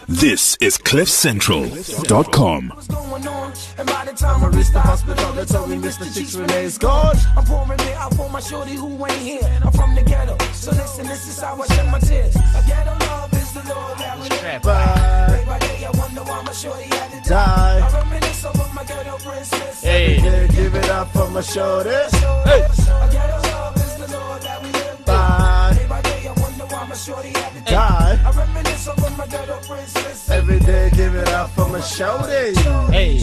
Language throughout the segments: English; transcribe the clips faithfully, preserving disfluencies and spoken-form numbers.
This is cliff central dot com. And by the time I reached the hospital, they told me Mister Chicks Renee's gone. I'm pouring it out for my shorty who ain't here. I'm from the ghetto, so listen, this is how I shed my tears. A ghetto love is the Lord that we live by. Day by day, I wonder why my shorty had to die. I reminisce over my ghetto princess. Hey, yeah, give it up for my shorty. Hey. A ghetto love is the Lord that we live by. Day by day, I wonder why my shorty had to die. I reminisce over my ghetto princess. Every day, give it up for my shorty. Hey.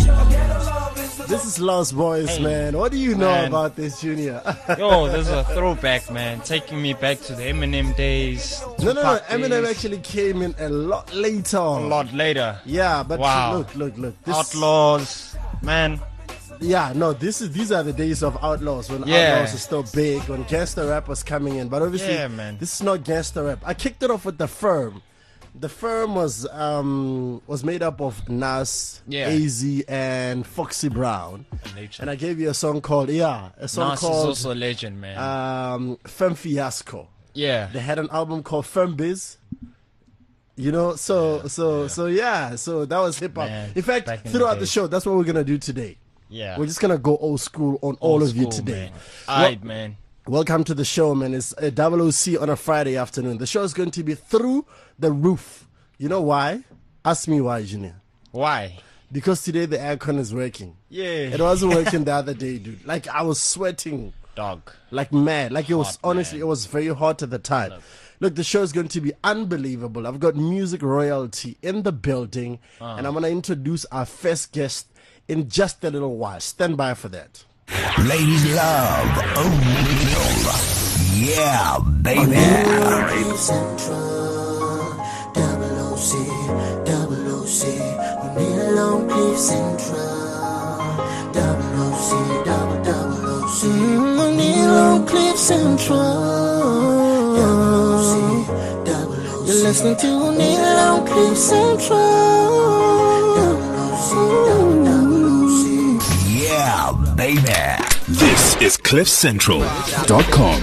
This is Lost Boys, Hey, man. What do you know man. about this, Junior? Yo, this is a throwback, man. Taking me back to the Eminem days. no, no, no. Tupac Eminem days. actually came in a lot later. A lot later. Yeah, but Wow. look, look, look. This, Outlaws, man. Yeah, no, this is these are the days of Outlaws when Yeah. Outlaws was still big, when gangster rap was coming in. But obviously, Yeah, man. this is not gangster rap. I kicked it off with The Firm. The Firm was um was made up of Nas, Yeah. A Z, and Foxy Brown. Legend. And I gave you a song called yeah, a song Nas is called also a legend, man. um Femme Fiasco. yeah. They had an album called Femme Biz. You know, so so so yeah, so that was hip hop. Man, In fact, back in the throughout the days. show, that's what we're gonna do today. Yeah. We're just gonna go old school on all Old of you school, today. man. Alright, man. Welcome to the show, man. It's a double O C on a Friday afternoon. The show is going to be through the roof. You know why? Ask me why, Junior. Why? Because today the aircon is working. Yeah. It wasn't working the other day, dude. Like I was sweating Dog. like mad. Like it was Hot, honestly, man. it was very hot at the time. Look, the show is going to be unbelievable. I've got music royalty in the building, Uh. and I'm gonna introduce our first guest in just a little while. Stand by for that. Ladies love O'Neal. Yeah, baby. Central, double O C, double O C, we need a long Cliff Central, double O C, double, double O C, we need a long Cliff Central, double O C, double O C, you're listening to we need a long Cliff Central, double O C, double, double O C. Yeah, baby. This is cliff central dot com.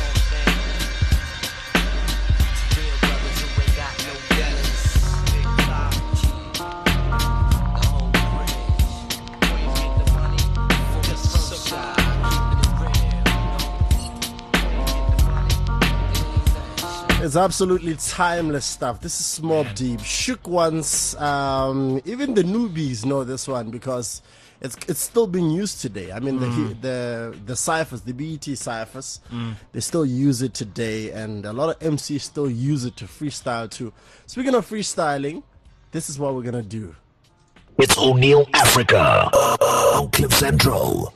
It's absolutely timeless stuff. This is Mobb Deep. Shook ones, um, even the newbies know this one because it's it's still being used today. I mean, Mm. the the the ciphers, the B E T ciphers, they still use it today, and a lot of M Cs still use it to freestyle too. Speaking of freestyling, this is what we're gonna do. It's O'Neal Africa on Cliff Central.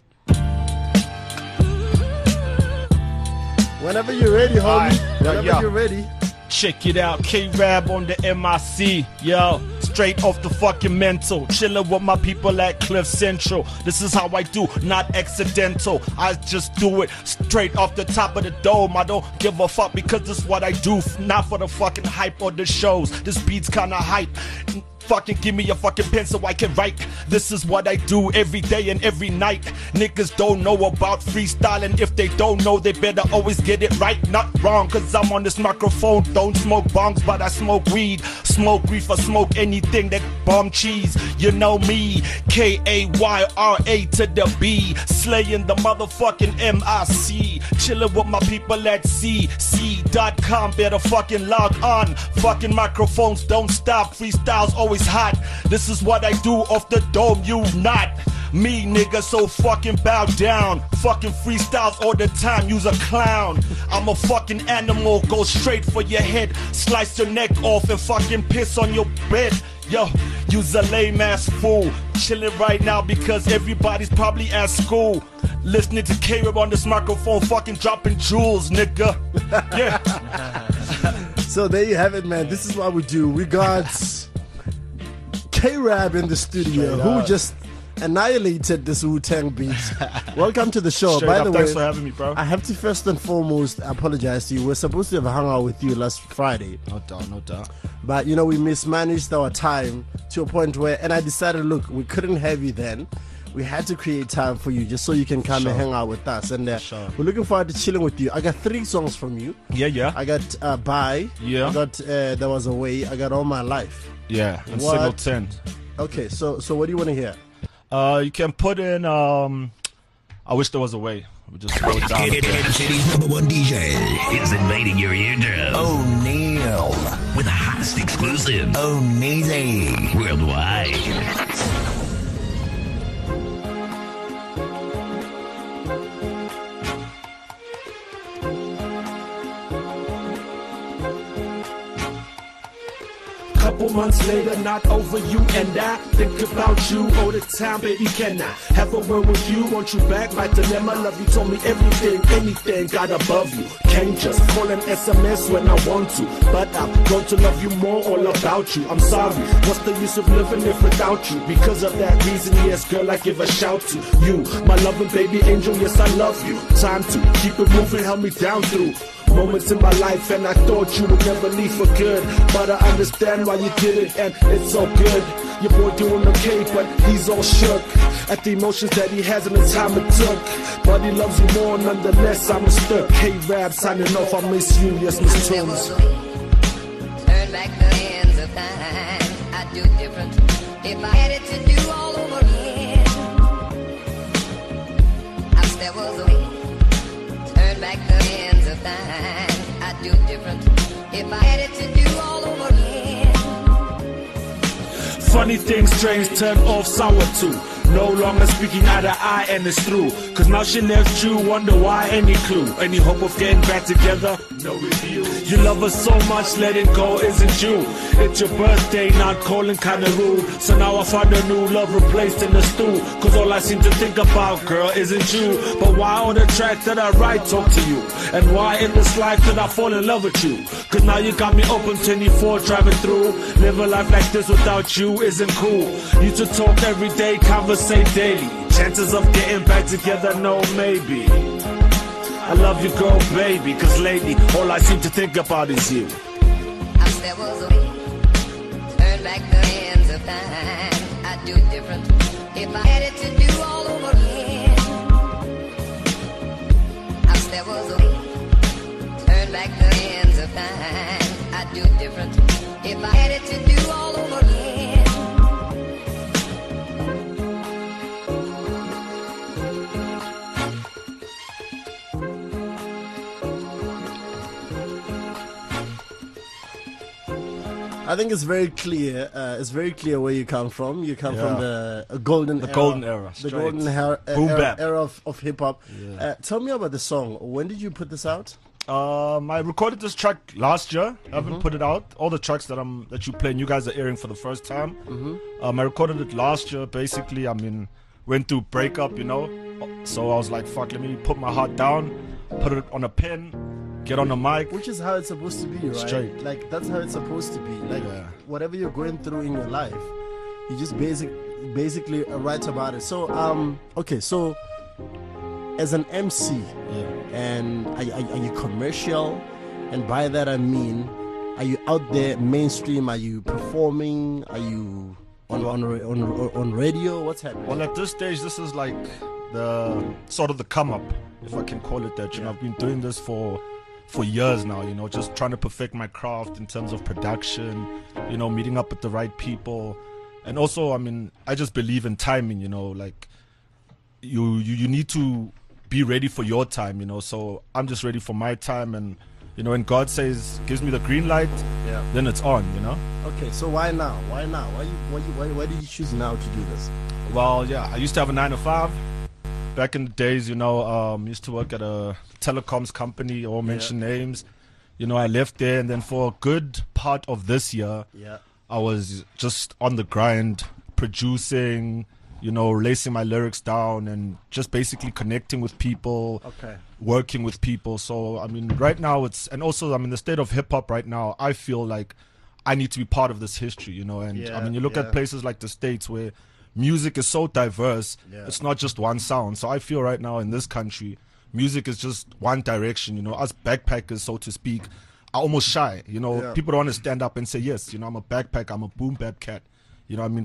Whenever you're ready, homie. Alright. Whenever Yo, yo. you're ready. Check it out, K-Rab on the M I C, yo, straight off the fucking mental, chilling with my people at Cliff Central. This is how I do, not accidental. I just do it straight off the top of the dome. I don't give a fuck because this is what I do, not for the fucking hype or the shows. This beat's kinda hype. Fucking give me a fucking pen so I can write. This is what I do every day and every night. Niggas don't know about freestyling. If they don't know, they better always get it right. Not wrong, cause I'm on this microphone. Don't smoke bongs, but I smoke weed. Smoke reefer, smoke anything that bomb cheese. You know me, K A Y R A to the B. Slaying the motherfucking M I C. Chilling with my people at C C dot com. Better fucking log on. Fucking microphones don't stop. Freestyles always hot. This is what I do off the dome, you not. Me, nigga, so fucking bow down. Fucking freestyles all the time, you's a clown. I'm a fucking animal, go straight for your head. Slice your neck off and fucking piss on your bed. Yo, you's a lame ass fool. Chilling right now because everybody's probably at school. Listening to K-Rab on this microphone, fucking dropping jewels, nigga. Yeah. So there you have it, man. This is what we do. We got K-Rab in the studio, Straight who up. just annihilated this Wu-Tang beat. Welcome to the show. Straight By up, the thanks way, for having me, bro. I have to first and foremost apologize to you. We're supposed to have hung out with you last Friday, No doubt, no doubt. but you know we mismanaged our time to a point where, and I decided, look, we couldn't have you then. we had to create time for you just so you can come Sure. and hang out with us. And uh, Sure. we're looking forward to chilling with you. I got three songs from you. Yeah, yeah. I got uh, Bye. Yeah. I got uh, There Was a Way. I got All My Life. Yeah, and What? single ten. Okay, so so what do you want to hear? Uh, you can put in. Um, I wish there was a way. We just slow it down. a bit. Hit City's number one D J is invading your eardrum. O'Neil with the hottest exclusive. O'Neil worldwide. Couple months later, not over you and I think about you all the time, baby. Can I have a word with you? Want you back? My dilemma, love you. Told me everything, anything, got above you. Can't just call an S M S when I want to, but I'm going to love you more, all about you. I'm sorry, what's the use of living if without you? Because of that reason, yes, girl, I give a shout to you, my loving baby angel. Yes, I love you. Time to keep it moving, help me down through moments in my life, and I thought you would never leave for good, but I understand why you did it, and it's so good. Your boy doing okay, but he's all shook at the emotions that he has and the time it took, but he loves you more nonetheless. I'm stuck. Hey Rab, signing off. I miss you. Yes, Miss Tunes. Turn back the hands of time. I'd do different if I had it to do all over again. I wish there was a way. Turn back the hands of time. I'd do different if I had it to do all over again. Funny things, strange, turn off sour too. No longer speaking eye to eye, and it's through. Cause now she left you, wonder why. Any clue? Any hope of getting back together? No review. You love her so much, letting go isn't you. It's your birthday, not calling kinda rude. So now I find a new love replaced in the stew. Cause all I seem to think about, girl, isn't you. But why on the tracks that I write talk to you? And why in this life did I fall in love with you? Cause now you got me open twenty-four driving through. Live a life like this without you isn't cool. Used to talk every day, conversate daily. Chances of getting back together, no maybe. I love you, girl, baby. Cause lately, all I seem to think about is you. I wish there was a way. Turn back the hands of time. I'd do different if I had it to do all over again. I wish there was a way. Turn back the hands of time. I'd do different if I had it to do all over again. I think it's very clear. Uh, it's very clear where you come from. You come Yeah. from the uh, golden, The era, golden era, the straight. golden era, uh, Boom era, bap. era of, of hip hop. Yeah. Uh, tell me about the song. When did you put this out? Um, I recorded this track last year. I haven't Mm-hmm. put it out. All the tracks that I'm that you play and you guys are airing for the first time. Mm-hmm. Um, I recorded it last year. Basically, I mean, went through breakup, you know. So I was like, fuck, let me put my heart down, put it on a pen, get on the mic. Which is how it's supposed to be, right? Straight. Like that's how it's supposed to be. Like Yeah. whatever you're going through in your life, you just basic, basically uh, write about it. So, um, okay, so as an M C, Yeah. and are, are, are you commercial? And by that I mean, are you out there mainstream? Are you performing? Are you on on ra- on, on radio? What's happening? Well, at this stage, this is like the sort of the come up, if I can call it that. You know, I've been doing this for for years now. You know, just trying to perfect my craft in terms of production. You know, meeting up with the right people, and also, I mean, I just believe in timing. You know, like you you, you need to be ready for your time. You know, so I'm just ready for my time, and you know, when God says gives me the green light, Yeah. then it's on. You know. Okay, so why now? Why now? Why you why you why, why did you choose now to do this? Well, yeah, I used to have a nine to five. Back in the days, you know, um, used to work at a telecoms company. I won't mention names. You know, I left there, and then for a good part of this year, Yeah. I was just on the grind, producing, you know, lacing my lyrics down, and just basically connecting with people, Okay. working with people. So, I mean, right now it's, and also, I mean, the state of hip hop right now, I feel like I need to be part of this history, you know, and Yeah, I mean, you look yeah. at places like the States where music is so diverse, Yeah. it's not just one sound. So I feel right now in this country, music is just one direction, you know, us backpackers, so to speak, are almost shy, you know, Yeah. people don't want to stand up and say, yes, you know, I'm a backpacker, I'm a boom bap cat, you know, I mean,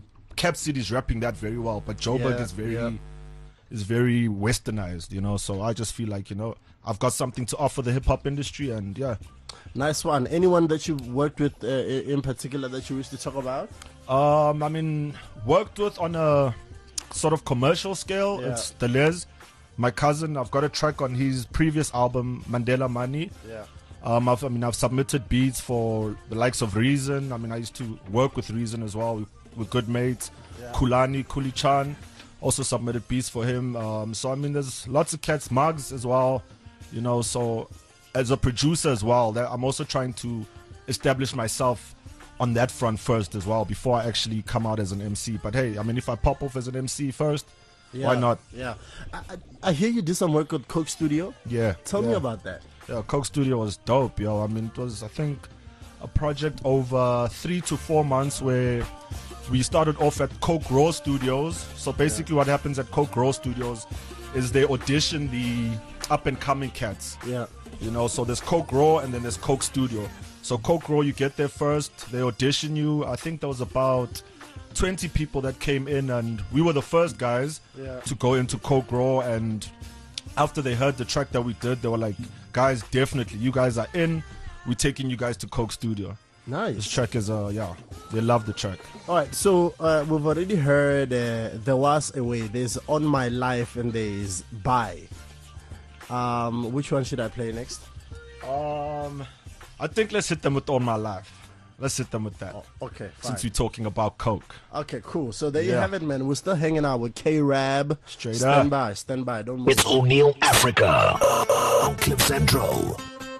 Cap City's rapping that very well, but Joburg Yeah, is very yeah. is very westernized, you know. So I just feel like, you know, I've got something to offer the hip hop industry, and yeah. Nice one. Anyone that you worked with uh, i- in particular that you wish to talk about? Um, I mean, worked with on a sort of commercial scale. Yeah. It's Deleuze, my cousin. I've got a track on his previous album, Mandela Money. Yeah. Um, I've, I mean, I've submitted beats for the likes of Reason. I mean, I used to work with Reason as well. We, we're good mates. Yeah. Kulani, Kulichan, also submitted beats for him. Um, so, I mean, there's lots of cats, Mugs as well, you know. So, as a producer as well, that I'm also trying to establish myself on that front first as well before I actually come out as an M C. But hey, I mean, if I pop off as an M C first, Yeah. why not? Yeah. I, I, I hear you did some work with Coke Studio. Yeah. Tell yeah. me about that. Yeah, Coke Studio was dope, yo. I mean, it was, I think, a project over three to four months where we started off at Coke Raw Studios. So basically what happens at Coke Raw Studios is they audition the up-and-coming cats. Yeah. You know, so there's Coke Raw and then there's Coke Studio. So Coke Raw, you get there first, they audition you. I think there was about twenty people that came in, and we were the first guys Yeah. to go into Coke Raw. And after they heard the track that we did, they were like, guys, definitely, you guys are in. We're taking you guys to Coke Studio. This Nice. track is, uh, yeah, they love the track. All right. So uh, we've already heard uh, There Was a Way. There's On My Life and there's Bye. Um, which one should I play next? Um, I think let's hit them with On My Life. Let's hit them with that. Okay. Fine. Since we're talking about Coke. Okay, cool. So there you Yeah. have it, man. We're still hanging out with K-Rab. Straight stand up. by, stand by. Don't move. It's O'Neill Africa on Clip Central.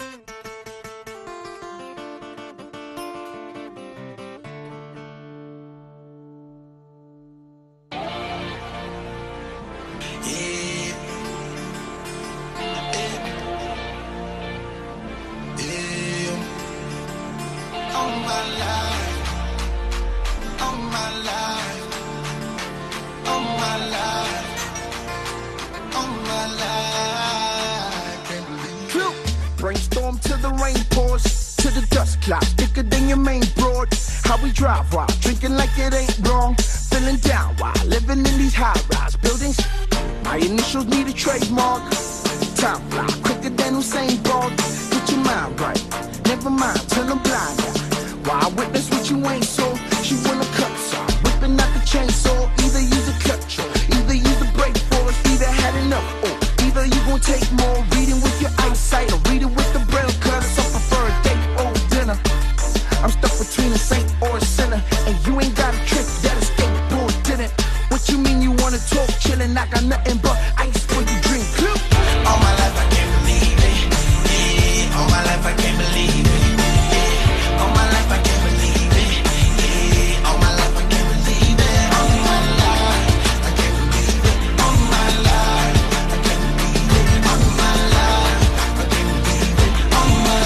Brainstorm till the rain pours, to the dust clouds, thicker than your main broad. How we drive while drinking like it ain't wrong, feeling down while living in these high-rise buildings. My initials need a trademark. Time fly quicker than Usain Bolt. Get your mind right, never mind, turn them blind now. Why I witness what you ain't so? She wanna cut saw, whipping out the chainsaw. Either use a clutch or either use the brake force. Either had enough or either you gon' take more. Reading with your eyesight or read it with the braille, cause I prefer a date or dinner. I'm stuck between a saint or a sinner, and you ain't got a trick that a skateboard didn't. What you mean you wanna talk chillin'? I got nothing but ice for you drink. All my life I can't believe it. Yeah. All my life I can't believe it. Yeah. All my life I can't believe it. Yeah. All my life I can't believe it. All my life I can't believe it. All my life I can't believe it. All my life I can't believe it. All my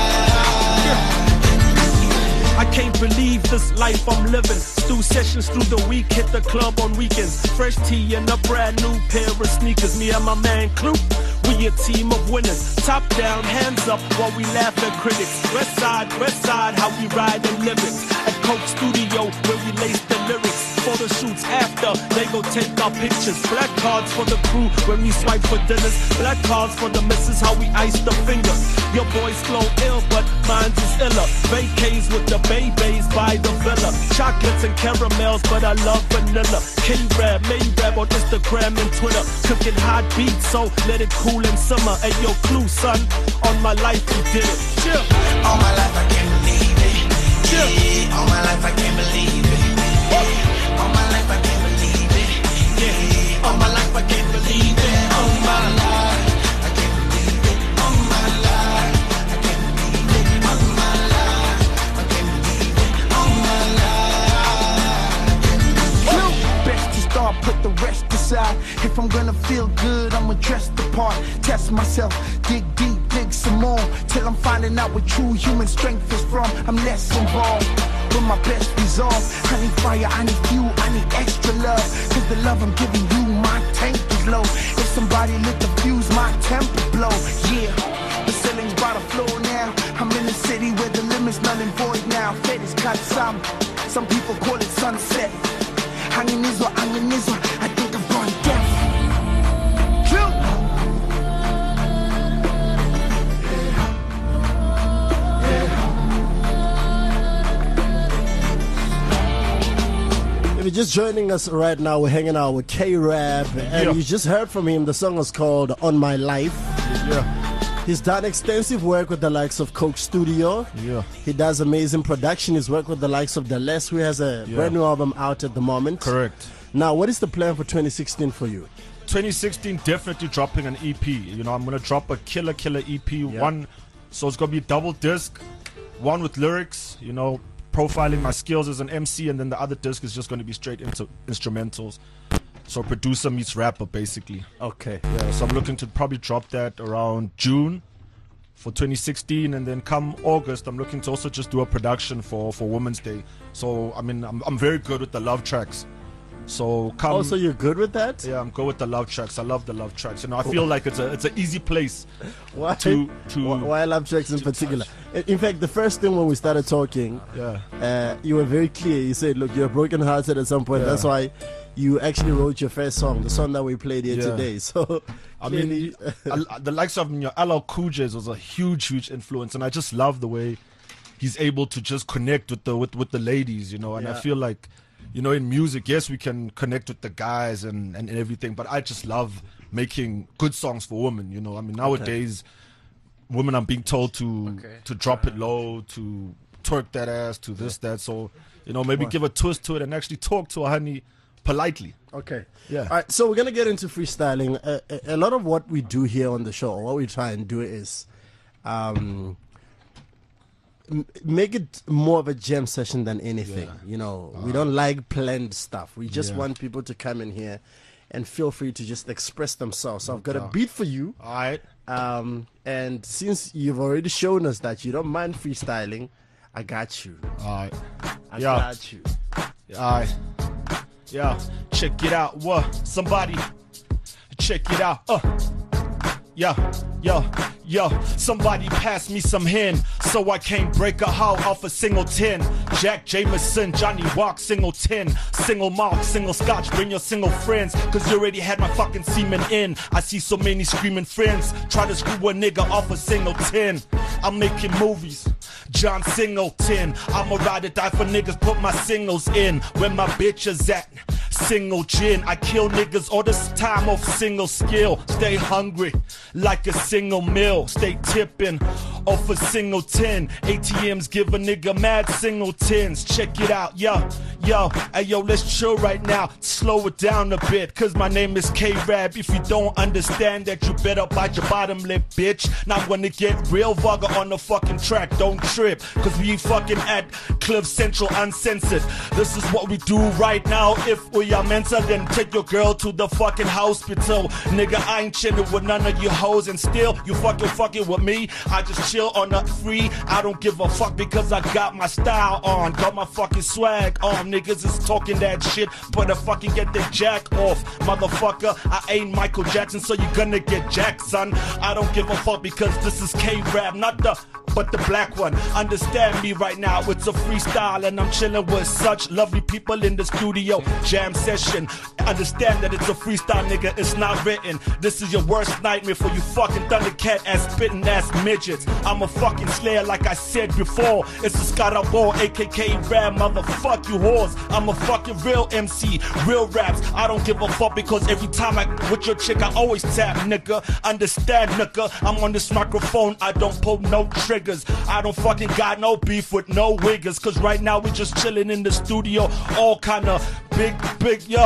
life. I can't believe this life I'm living. Stu sessions through the week, hit the club on weekends. Fresh tea and a brand new pair of sneakers. Me and my man Clue, we a team of winners. Top down, hands up while we laugh at critics. West side, west side, how we ride and live it. At Coke Studio, where we lace the lyrics. Photo shoots after, they go take our pictures. Black cards for the crew when we swipe for dinners. Black cards for the missus, how we ice the fingers. Your boys flow ill, but mine's is iller. Vacays with the babies by the villa. Chocolates and caramels, but I love vanilla. K-Rab, May-Rab on Instagram and Twitter. Cooking hot beats, so let it cool and simmer. Hey, yo, Clue, son, on my life we did it. Chill. All my life I can't believe it. Chill. Yeah. All my life I can't believe it. Yeah. All my life I can't believe it. Yeah. All my life I can't believe it. All my life I can't believe it. All my life I can't believe it. All my life I can't believe it. All my life. Best to start, put the rest aside. If I'm gonna feel good, I'ma dress the part. Test myself, dig deep, dig some more. Till I'm finding out what true human strength is from. I'm less involved, with my best resolve. I need fire, I need fuel, I need extra love. Cause the love I'm giving you, my tank is low. If somebody lit the fuse, my temper blow. Yeah, the ceiling's by the floor now. I'm in the city where the limit's null and void now. Fate is cut some, some people call it sunset. anginizwa, anginizwa. I think I've gone deaf. True. If you're just joining us right now, we're hanging out with K-Rab, and Yeah. you just heard from him. The song is called On My Life. Yeah. He's done extensive work with the likes of Coke Studio. Yeah. He does amazing production. He's worked with the likes of Deles, who has a Yeah. brand new album out at the moment. Correct. Now, what is the plan for twenty sixteen for you? twenty sixteen, definitely dropping an E P. You know, I'm gonna drop a killer, killer E P. One, so it's gonna be double disc, one with lyrics. You know, profiling my skills as an M C, and then the other disc is just gonna be straight into instrumentals. So producer meets rapper, basically. Okay. Yeah. So I'm looking to probably drop that around June for twenty sixteen, and then come August, I'm looking to also just do a production for for Women's Day. So I mean, I'm I'm very good with the love tracks. So come. Also, you're good with that? Yeah, I'm good with the love tracks. I love the love tracks. You know, I feel like it's a it's an easy place Why? to to. Why, why love tracks in particular? In in fact, the first thing when we started talking, Yeah. uh, you were very clear. You said, "Look, you're broken-hearted at some point." Yeah. That's why you actually wrote your first song, the song that we played here Yeah. today. So, I clearly, mean, I- the likes of you know, L L Cool J's was a huge, huge influence, and I just love the way he's able to just connect with the with, with the ladies, you know. And I Yeah. feel like, you know, in music, yes, we can connect with the guys and, and everything, but I just love making good songs for women, you know. I mean, nowadays, women are being told to Okay. to drop it low, to twerk that ass, to this, that. So, you know, maybe give a twist to it and actually talk to a honey politely. okay. Yeah. All right, so we're gonna get into freestyling. Uh, a, a lot of what we do here on the show, or what we try and do, is um, m- make it more of a jam session than anything. You know, we don't like planned stuff. We just Yeah. want people to come in here and feel free to just express themselves. So I've got a beat for you. All right. Um, and since you've already shown us that you don't mind freestyling, I got you. All right. I Yeah. got you. Alright. Yeah, check it out. What? Somebody check it out. Uh. Yeah, yo, yo, somebody pass me some hen so I can't break a hoe off a single tin. Jack Jameson, Johnny Walk, single tin, single malt, single scotch, bring your single friends, cause you already had my fucking semen in. I see so many screaming friends try to screw a nigga off a single tin. I'm making movies, John Singleton. I'ma ride or die for niggas, put my singles in. Where my bitch is at, single gin. I kill niggas all this time off single skill. Stay hungry like a single meal. Stay tipping off a single tin. A T Ms give a nigga mad single tins. Check it out, yo, yo, hey yo, let's chill right now. Slow it down a bit, cause my name is K-Rab. If you don't understand that, you better bite your bottom lip, bitch. Now I'm gonna get real vulgar on the fucking track. Don't trip, cause we fucking at Cliff Central Uncensored. This is what we do right now. If we are mental, then take your girl to the fucking hospital. Nigga, I ain't chillin' with none of you hoes, and still you fucking fucking with me. I just chill on the free. I don't give a fuck because I got my style on, got my fucking swag on. Niggas is talking that shit, better fucking get the jack off, motherfucker. I ain't Michael Jackson, so you gonna get jacked, son. I don't give a fuck because this is K-Rab, not the but the black one. Understand me right now, it's a freestyle and I'm chilling with such lovely people in the studio. Jam session, understand that it's a freestyle, nigga, it's not written. This is your worst nightmare for you fucking Thundercat ass spitting ass midgets. I'm a fucking slayer like I said before. It's a Scaraball, A K K Rab, motherfuck you whores. I'm a fucking real M C, real raps. I don't give a fuck because every time I with your chick I always tap, nigga. Understand, nigga, I'm on this microphone, I don't pull no triggers. I don't fucking got no beef with no wiggers, cause right now we just chilling in the studio, all kind of big, big, yo.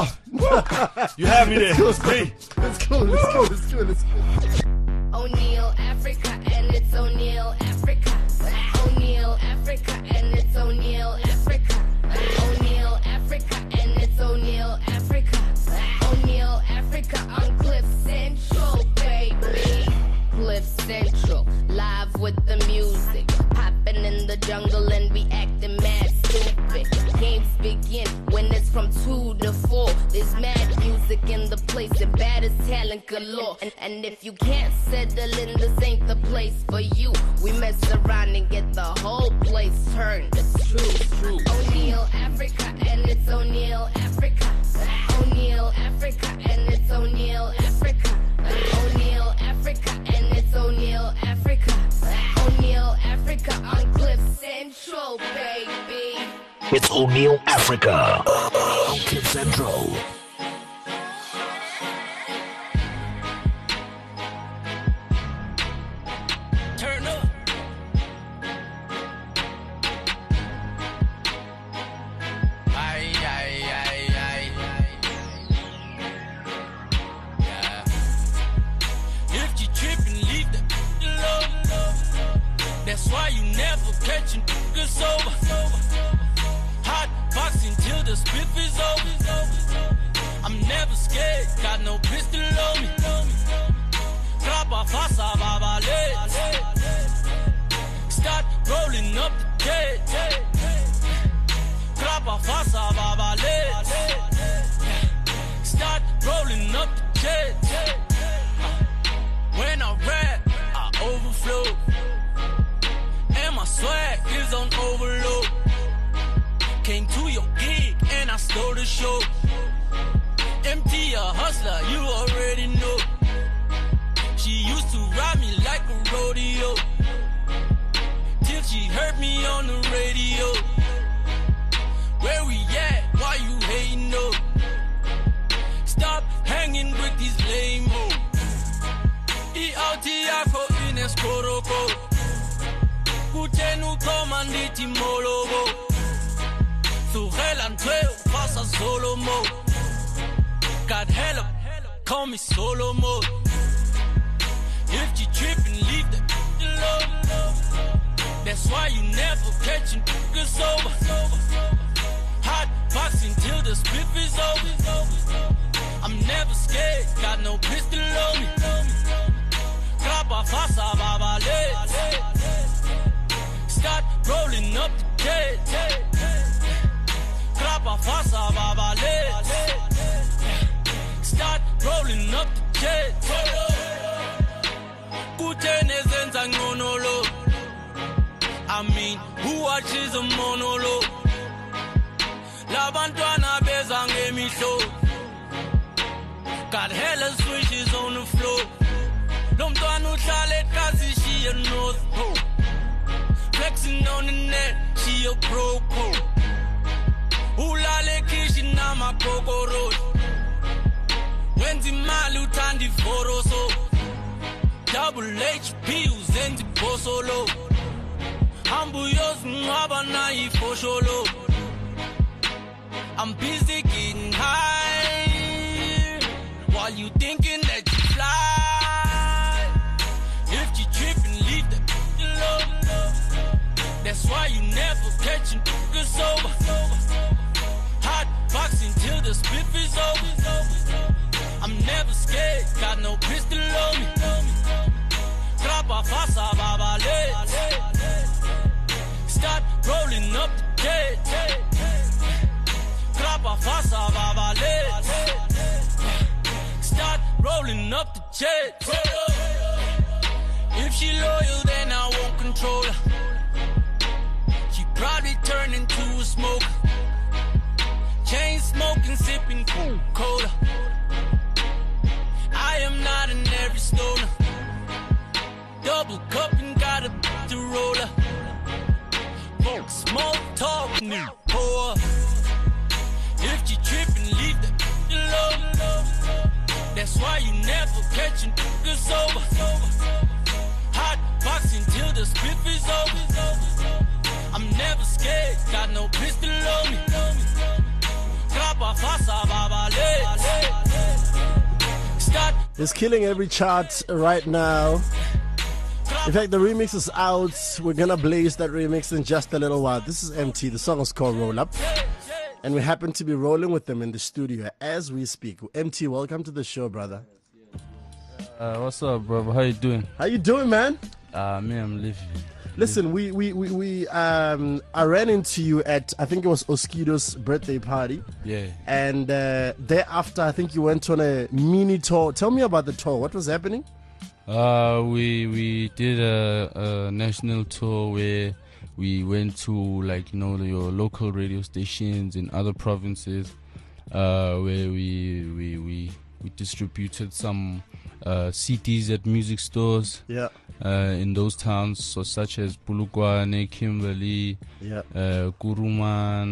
You have me there. Let's go, let's go, let's go, let's go, let's go. O'Neal, Africa, and it's O'Neal, Africa. O'Neal, Africa, and it's O'Neal, Africa. O'Neal, Africa, and it's O'Neal, Africa. O'Neal, Africa on Cliff Central, baby. Cliff Central, live with the music. Popping in the jungle and we acting mad stupid. Games begin when it's from two to four. There's mad music in the place and bad as talent galore. And, and if you can't settle in, this ain't the place for you. We mess around and get the whole place turned. It's true, true. O'Neal, Africa, and it's O'Neal, Africa. O'Neill Africa on Cliff Central. Turn up. Aye, aye, aye, aye. Yeah. If you trippin', leave the alone. That's why you never catchin' niggas sober. Hot boxing till the spiff is over. I'm never scared, got no pistol on me. Grappa fassa babale. Start rolling up the cage. Grappa fassa babale. Start rolling up the cage. When I rap, I overflow. And my swag is on overload. Came to your gig and I stole the show. Empty a hustler, you already know. She used to ride me like a rodeo. Till she heard me on the radio. Where we at? Why you hating no? Stop hanging with these lame-o. I autiako in eskoroko. Kutenu komanditi mologo. Surel and twelve, passa solo mode. Got hella, call me solo mode. If you trippin', leave the alone. That's why you never catchin' niggas sober. Hot boxing till the spiff is over. I'm never scared, got no pistol on me. Grappa fassa babale. Start rolling up the cage. Grappa fassa babale. Start rolling up the cage. Kutene zenza ngonolo. I mean, who watches a monolo? La bantwana bezange mihlo. Got hella switches on the floor. Lomntwana uhlala ekhasi, she a North Pole. Flexing on the net, she a pro pole. Ulale kishi na makokoro. Wenzi mali uthandi foroso. Double H P uzenzi bosolo. Hambu yos ngaba na ifosholo. I'm busy getting high while you thinking that you fly. If you trippin', leave the alone. That's why you never catchin' niggas sober. Hot boxing till the spiff is over. I'm never scared, got no pistol on me. Grappa fassa babale. Start rolling up the cage. Grappa fassa babale. Start rolling up the cage. If she loyal, then I won't control her. She probably turn into a smoker. Chain smoking, sipping cola. I am not an every stoner. Double cup and got a to roller. Folks, smoke, talk, new pour. If you trippin', leave the alone. That's why you never catchin' niggas sober. Hot boxing till the spiff is over. I'm never scared, got no pistol on me. Grappa fassa babale. Start. It's killing every chart right now. In fact, the remix is out. We're gonna blaze that remix in just a little while. This is M T. The song is called Roll Up. And we happen to be rolling with them in the studio as we speak. M T, welcome to the show, brother. Uh, what's up, brother? How you doing? How you doing, man? Uh, me, I'm living. Listen, we we we, we um I ran into you at, I think it was Oskido's birthday party. Yeah. And uh, thereafter, I think you went on a mini tour. Tell me about the tour. What was happening? Uh, we we did a, a national tour where we went to, like, you know, your local radio stations in other provinces, uh, where we we we we distributed some uh, C Ds at music stores. Yeah. Uh, in those towns, so such as Bulugwane, Kimberley, yeah. uh, Kuruman,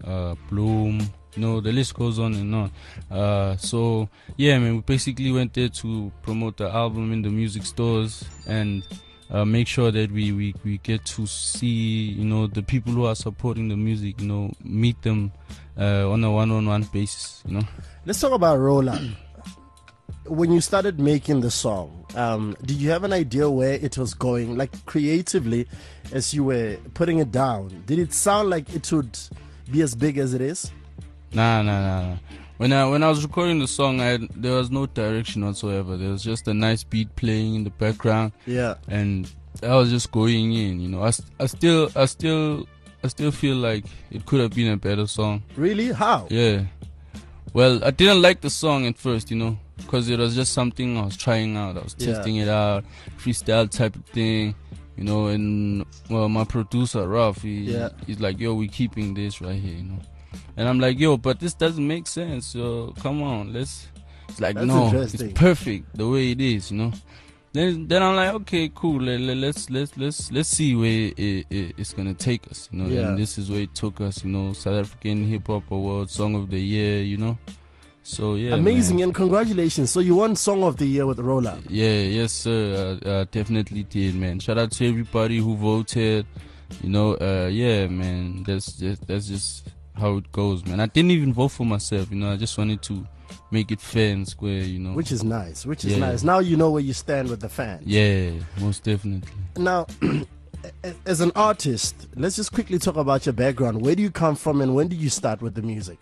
uh, Bloom. You know, the list goes on and on. Uh, so yeah, man, we basically went there to promote the album in the music stores and uh, make sure that we, we, we get to see, you know, the people who are supporting the music, you know, meet them uh, on a one-on-one basis, you know. Let's talk about Roll Up. When you started making the song, um, did you have an idea where it was going? Like creatively, as you were putting it down, did it sound like it would be as big as it is? Nah, nah, nah, nah. When I when I was recording the song, I there was no direction whatsoever. There was just a nice beat playing in the background. Yeah. And I was just going in. You know, I, I still I still I still feel like it could have been a better song. Really? How? Yeah. Well, I didn't like the song at first, you know, because it was just something I was trying out. I was Yeah. testing it out, freestyle type of thing, you know. And well, my producer Ralph, he, Yeah. he's like, "Yo, we keeping this right here," you know. And I'm like, "Yo, but this doesn't make sense. So come on, let's." It's like, That's no, it's interesting. perfect the way it is, you know. Then, then I'm like, okay, cool. Let, let, let's let's let's let's see where it, it, it's gonna take us, you know. Yeah. And this is where it took us, you know. South African Hip Hop Award, Song of the Year, you know. So yeah, Amazing, man. and congratulations. So you won Song of the Year with Roll Up. Yeah, yes, sir. Uh, uh, definitely did, man. Shout out to everybody who voted. You know, uh, yeah, man. That's just that's just how it goes, man. I didn't even vote for myself. You know, I just wanted to make it fair and square. You know, Which is nice, which is Yeah. nice. Now you know where you stand with the fans. Yeah, most definitely. Now, a- as an artist, let's just quickly talk about your background. Where do you come from and when did you start with the music?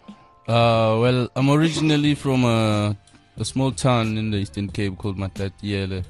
Uh, well, I'm originally from a, a small town in the Eastern Cape called Matatiele.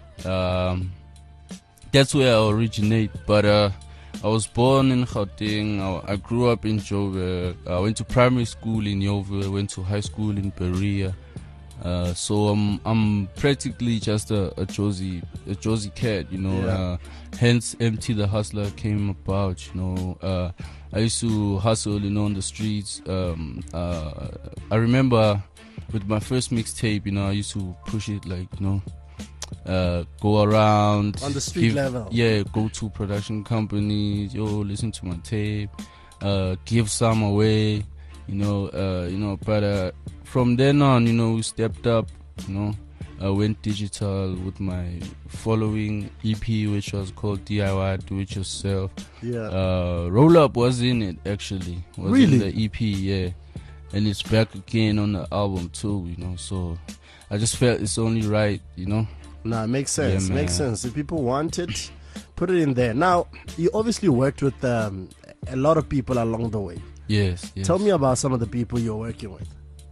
Um, that's where I originate. But uh, I was born in Gauteng. I, I grew up in Joburg. I went to primary school in Yeoville. Went to high school in Berea. Uh, so I'm I'm practically just a, a Josie a Josie cat, you know. Yeah. Uh, hence, M T the Hustler came about, you know. Uh, I used to hustle, you know, on the streets. Um, uh, I remember with my first mixtape, you know, I used to push it like, you know, uh, go around On the street level. Yeah, go to production companies, yo, listen to my tape, uh, give some away, you know, uh, you know. But uh, from then on, you know, we stepped up, you know. I went digital with my following E P, which was called D I Y, Do It Yourself. Yeah. Uh, Roll Up was in it, actually. Was Really? in the E P, yeah. And it's back again on the album, too, you know. So I just felt it's only right, you know. Nah, makes sense. Yeah, makes man. sense. If people want it, put it in there. Now, you obviously worked with um, a lot of people along the way. Yes, yes. Tell me about some of the people you're working with.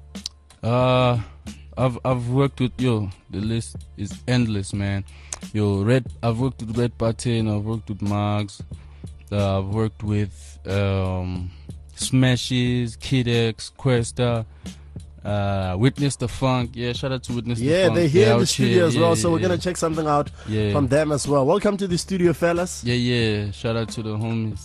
Uh, I've I've worked with yo. The list is endless, man. Yo, Red. I've worked with Red Button. I've worked with Marks. Uh, I've worked with um, Smashes, Kid X, Questa, uh, Witness the Funk. Yeah, shout out to Witness the Yeah, Funk. they're here in out the studio as Yeah, well, so yeah, we're gonna yeah. check something out Yeah. from them as well. Welcome to the studio, fellas. Yeah, yeah. Shout out to the homies.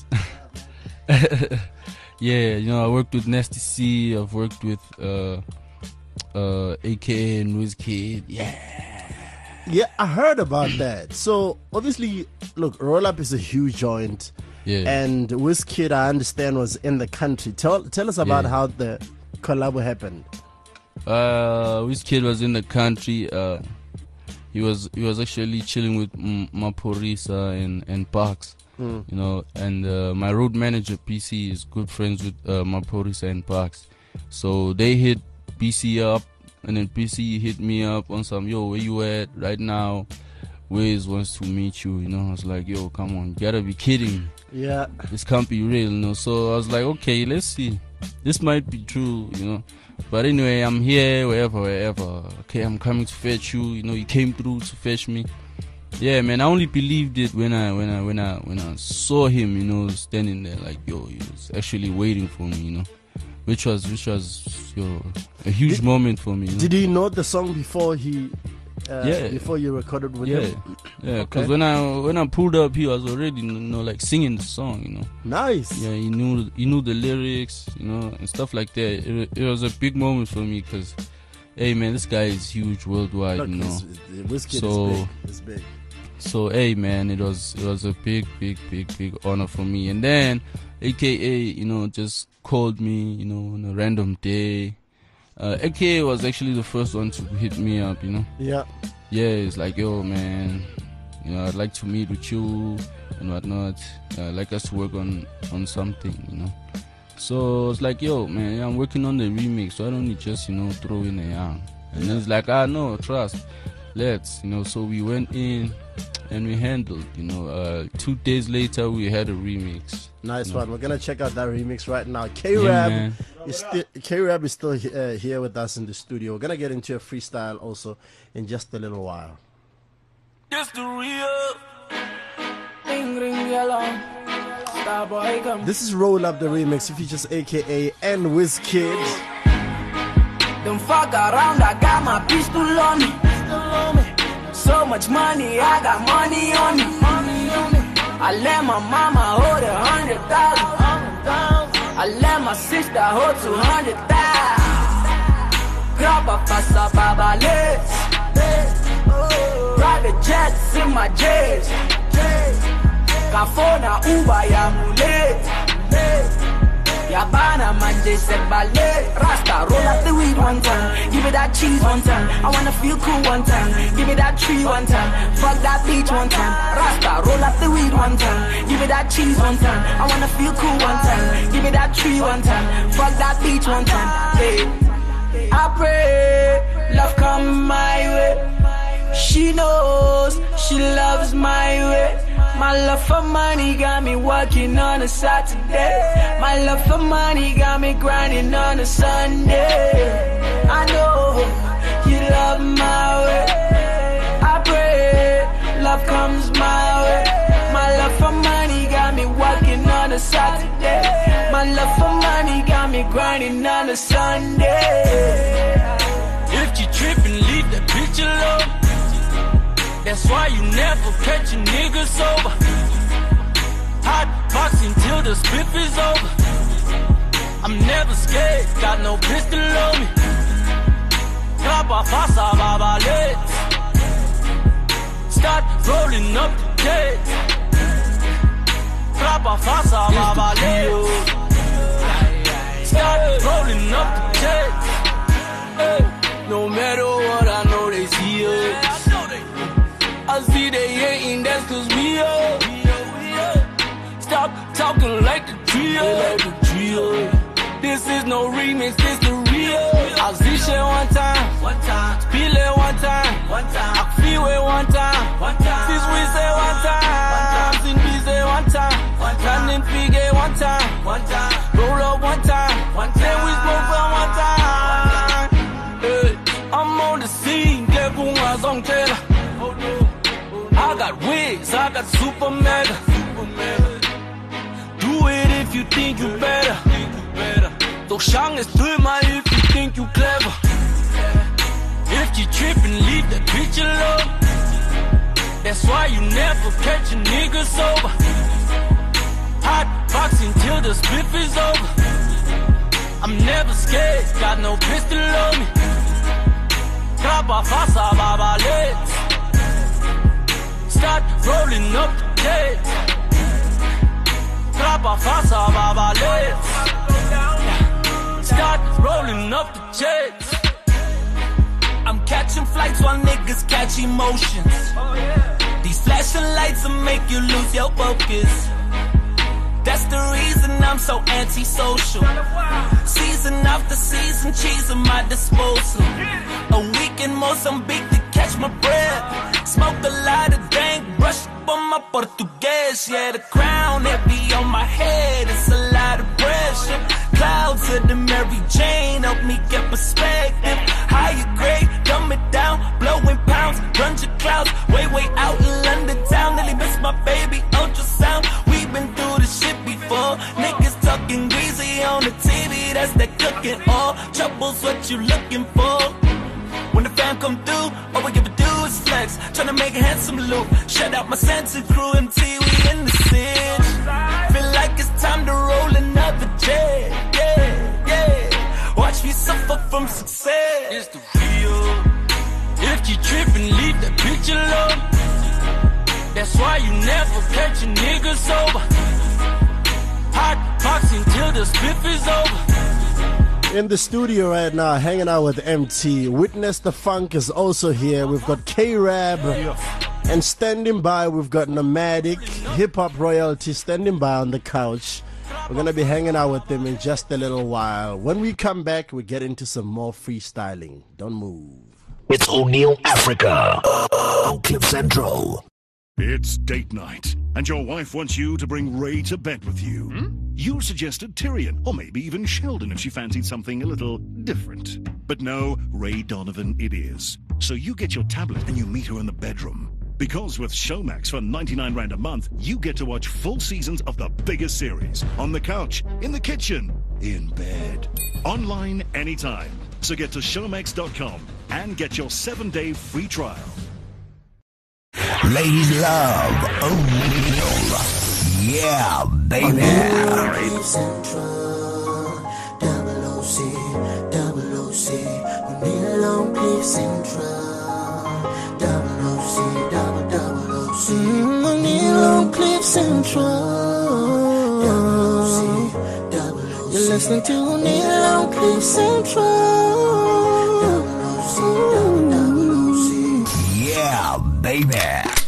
Yeah, you know, I worked with Nasty C. I've worked with uh, uh, A K A and WizKid. Yeah. Yeah, I heard about that. So obviously, look, Roll Up is a huge joint. Yeah. And WizKid, I understand, was in the country. Tell tell us about Yeah. how the collab happened. Uh, WizKid was in the country. Uh, he was he was actually chilling with mm, Maporisa and and Parks. Mm. You know, and uh, my road manager P C is good friends with uh, Maporisa and Parks. So they hit P C up, and then P C hit me up on some, yo, where you at right now? Wiz wants to meet you. You know, I was like, yo, come on, you gotta be kidding me. Yeah. This can't be real, you know. So I was like, okay, let's see. This might be true, you know. But anyway, I'm here, wherever, wherever. Okay, I'm coming to fetch you. You know, you came through to fetch me. Yeah, man. I only believed it when I, when I, when I, when I saw him. You know, standing there, like, yo, he was actually waiting for me. You know, which was, which was, yo, a huge Did- moment for me. You know? Did he know the song before he? Uh, Yeah. Before you recorded with yeah, him. yeah. Because Okay. when I when I pulled up, he was already, you know, like singing the song. You know. Nice. Yeah, he knew he knew the lyrics, you know, and stuff like that. It, it was a big moment for me because, hey man, this guy is huge worldwide, Look, you know. it's- the WizKid so is big. It's big. So hey man, it was it was a big, big, big, big honor for me. And then A K A, you know, just called me, you know, on a random day. Uh, A K A was actually the first one to hit me up, you know. Yeah. Yeah, it's like, yo man, you know, I'd like to meet with you and whatnot. Uh, I'd like us to work on on something, you know. So it's like, yo man, I'm working on the remix, so I don't need just, you know, throw in a young. And yeah. It's like, ah no, trust, let's, you know. So we went in and we handled, you know. Uh, two days later, we had a remix. Nice you know. one. We're gonna check out that remix right now. K Yeah, Rab man. is still K Rab is still he- uh, here with us in the studio. We're gonna get into a freestyle also in just a little while. Just the real. Ring ring yellow. Star boy come. This is Roll Up the Remix. It features A K A and WizKid. Don't fuck around, I got my pistol on me. So much money, I got money on me. I let my mama hold a hundred thousand. I let my sister hold two hundred thousand. Grab a pasta babales. Private jets in my jets. Cafona Uber ya mule. Yabana manje se ballet. Rasta roll up the weed one time. Give me that cheese one time. I wanna feel cool one time. Give me that tree one time. Fuck that beach one time. Rasta roll up the weed one time. Give me that cheese one time. I wanna feel cool one time. Give me that tree one time. Fuck that beach one time. Hey. I pray love come my way. She knows she loves my way. My love for money got me working on a Saturday. My love for money got me grinding on a Sunday. I know you love my way. I pray love comes my way. My love for money got me working on a Saturday. My love for money got me grinding on a Sunday. If you trippin', leave that bitch alone. That's why you never catch a nigga sober. Hot boxing till the spiff is over. I'm never scared, got no pistol on me. Grab a fasa babalets. Start rolling up the jets. Grab a fasa babalets. Start rolling up the jets. Hey, no matter what, I know they see us. I see they hating, that's cause we up. Stop talking like the trio. Like the trio. This is no remix, this the real. I see shit one time, one time. Feel it one time, one time. I feel it one time, one time. Since we say one time, since we say one time, one time. Then figure one time, one time. Roll up one time, one time. Then we smoke for one time. Hey, I'm on the scene, get boom, I on trailer. I got wigs, I got super mega. Super mega. Do it if you think you better. Doch Shang is Trümmer if you think you clever. If you trippin', leave that bitch alone. That's why you never catch a nigga sober. Hot boxing till the spliff is over. I'm never scared, got no pistol on me. Grab a fasa babalets. Start rolling up the jets. Grab a fasa babalets. Start rolling up the jets. I'm catching flights while niggas catch emotions. These flashing lights will make you lose your focus. That's the reason I'm so antisocial. Season after season, cheese at my disposal. A week in Mozambique to catch my breath. Smoke a lot of dank, brush up on my Portuguese. Yeah, the crown, it be on my head. It's a lot of pressure. Clouds of the Mary Jane help me get perspective. Higher grade, dumb it down, blowing pounds. Run your clouds, way, way out in London town. Nearly missed my baby ultrasound. We've been through this shit before. Niggas talking greasy on the T V, that's that cooking all. Trouble's what you looking for. When the fam come through, all we give a do is flex. Tryna make a handsome loop. Shut out my Santa crew, M T, we in the city. Feel like it's time to roll another jet. Yeah, yeah. Watch me suffer from success. It's the real. If you trippin', leave that bitch alone. That's why you never catch a nigga sober. Hot boxing till the spiff is over. In the studio right now, hanging out with M T. Witness the Funk is also here. We've got K-Rab. And standing by, we've got Nomadic, hip-hop royalty, standing by on the couch. We're going to be hanging out with them in just a little while. When we come back, we get into some more freestyling. Don't move. It's O'Neill Africa on Cliff Central. It's date night, and your wife wants you to bring Ray to bed with you. Hmm? You suggested Tyrion, or maybe even Sheldon if she fancied something a little different. But no, Ray Donovan it is. So you get your tablet and you meet her in the bedroom. Because with Showmax for ninety-nine rand a month, you get to watch full seasons of the biggest series on the couch, in the kitchen, in bed, online anytime. So get to showmax dot com and get your seven-day free trial. Ladies love O'Neill. Yeah, baby. Cliff Central, double O C, double O C, O'Neill on Cliff Central, double O C, double double O C, O'Neill on Cliff Central, double O C, double O C. You're listening to O'Neill on Cliff Central, double O C, double double O C. Yeah, baby.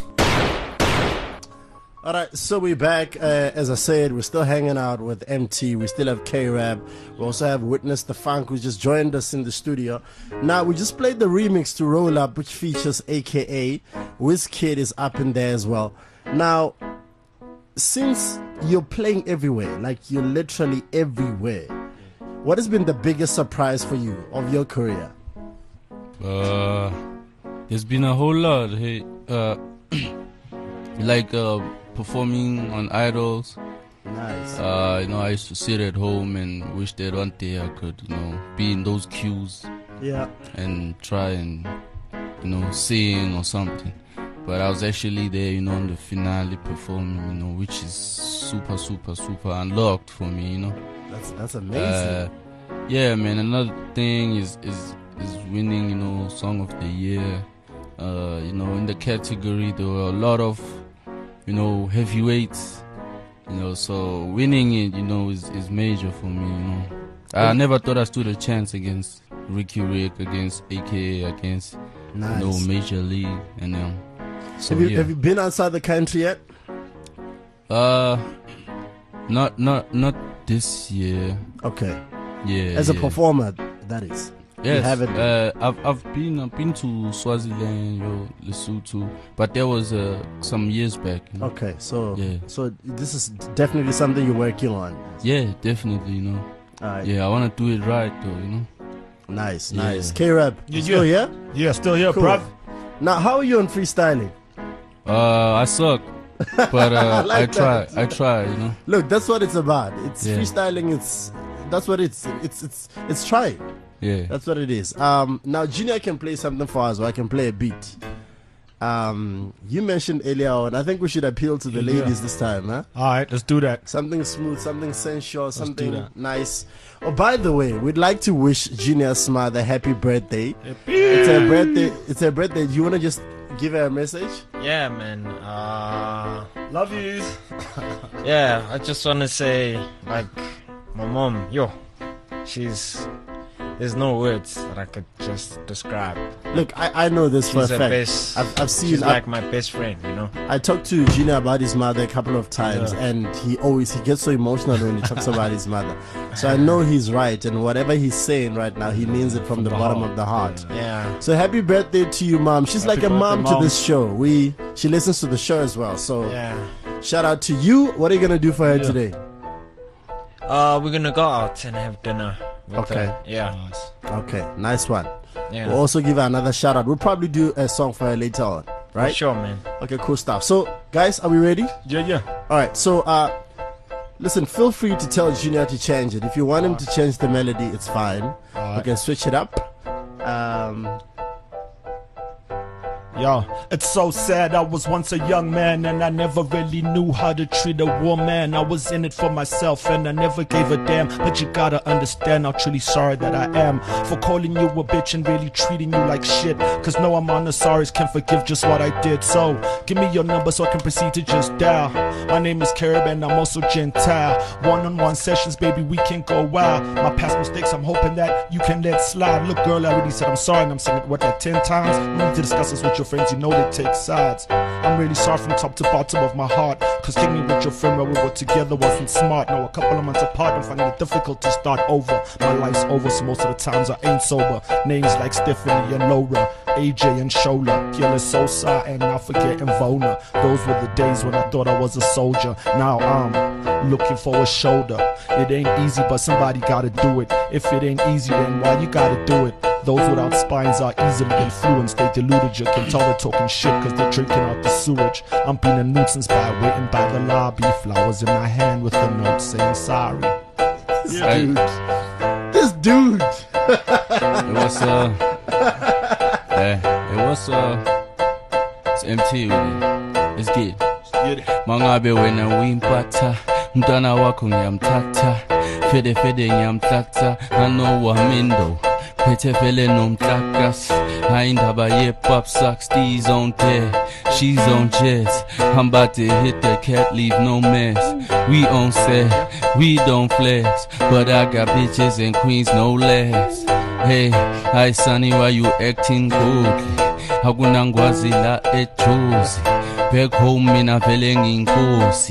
All right, so we're back. Uh, as I said, we're still hanging out with M T. We still have K-Rab. We also have Witness the Funk, who just joined us in the studio. Now, we just played the remix to Roll Up, which features A K A. WizKid is up in there as well. Now, since you're playing everywhere, like you're literally everywhere, what has been the biggest surprise for you of your career? Uh, there's been a whole lot. Hey, uh, like uh, performing on Idols. Nice. Uh, you know, I used to sit at home and wish that one day I could, you know, be in those queues. Yeah. And try and, you know, sing or something. But I was actually there, you know, on the finale performing, you know, which is super, super, super unlocked for me, you know. That's that's amazing. Uh, yeah, man. Another thing is is is winning, you know, Song of the Year. Uh, you know, in the category there were a lot of, you know, heavyweights. You know, so winning it, you know, is, is major for me, you know. I never thought I stood a chance against Ricky Rick, against A K A, against, Nice. you know, Major League, and um, so have you yeah. have you been outside the country yet? Uh, not not not this year. Okay. Yeah. As a yeah. performer, that is. You Yes, haven't been. uh, I've I've been I've been to Swaziland, yo, Lesotho, but that was uh, some years back. You know? Okay, so yeah, so this is definitely something you're working on. yeah, definitely, you know. Alright. Yeah, I want to do it right, though, you know. Nice, Yeah. nice. K-Rab, Yeah, still yeah. here? Yeah, still here, Cool. bruv. Now, how are you on freestyling? Uh, I suck, but uh, I like I try, that. I try, you know. Look, that's what it's about. It's Yeah. freestyling. It's that's what it's it's it's it's trying. Yeah. That's what it is. Um, now Junior can play something for us, or I can play a beat. Um, you mentioned earlier on. I think we should appeal to the Yeah. ladies this time, huh? All right, let's do that. Something smooth, something sensual, do something that. nice. Oh, by the way, we'd like to wish Junior Smart a happy birthday. It's her birthday. It's her birthday. Do you want to just give her a message? Yeah, man. Uh, Love you. yeah, I just want to say, like, my mom, yo, she's. There's no words that I could just describe. Look, I, I know this She's for a the fact. best. I've, I've seen. She's I- like my best friend, you know. I talked to Junior about his mother a couple of times, Yeah. and he always he gets so emotional when he talks about his mother. So I know he's right, and whatever he's saying right now, he means it from the, the bottom heart. of the heart. Yeah. So happy birthday to you, mom. She's Happy like a mom birthday, to Mom. this show. We she listens to the show as well. So Yeah. shout out to you. What are you gonna do for her Yeah. today? Uh, we're gonna go out and have dinner. With Okay. her. Yeah. Okay, nice one. Yeah. We'll also give her another shout out. We'll probably do a song for her later on, right? For sure, man. Okay, cool stuff. So guys, are we ready? Yeah, yeah. All right, so uh, listen, feel free to tell Junior to change it. If you want him to change the melody, it's fine. Alright. We can switch it up. Um, Yo, it's so sad. I was once a young man and I never really knew how to treat a woman. I was in it for myself and I never gave a damn. But you gotta understand how truly sorry that I am for calling you a bitch and really treating you like shit. Cause no amount of sorries can forgive just what I did. So give me your number so I can proceed to just dial. My name is Carib and I'm also Gentile. One-on-one sessions, baby, we can go wild. My past mistakes, I'm hoping that you can let slide. Look, girl, I already said I'm sorry and I'm saying it, what, like ten times? We need to discuss this with your friends, you know they take sides. I'm really sorry from top to bottom of my heart. Cause kicking with your friend while we were together wasn't smart. Now a couple of months apart, I'm finding it difficult to start over. My life's over, so most of the times I ain't sober. Names like Stephanie and Laura, A J and Shola, Killer Sosa and not forgetting Vona. Those were the days when I thought I was a soldier. Now I'm looking for a shoulder. It ain't easy, but somebody gotta do it. If it ain't easy, then why you gotta do it? Those without spines are easily influenced. They deluded you, can tell they're talking shit cause they're drinking out the sewage. I'm being a nuisance by waiting by the lobby. Flowers in my hand with a note saying sorry. This dude. This dude. It was uh yeah, it was uh it's M T really. It's good. Mangabe wena wimpatha mntwana wakho ngiyamthatha fede fede ngiyamthatha anowamindo phethe vele nomhlakas hayi indaba ye-pop sucks these on tear she's on jets I'm about to hit the cat leave no mess we on set we don't flex but I got bitches and queens no less hey hi Sonny why you acting cool hakunangwazi la ejuicy back home mina vele nginkosi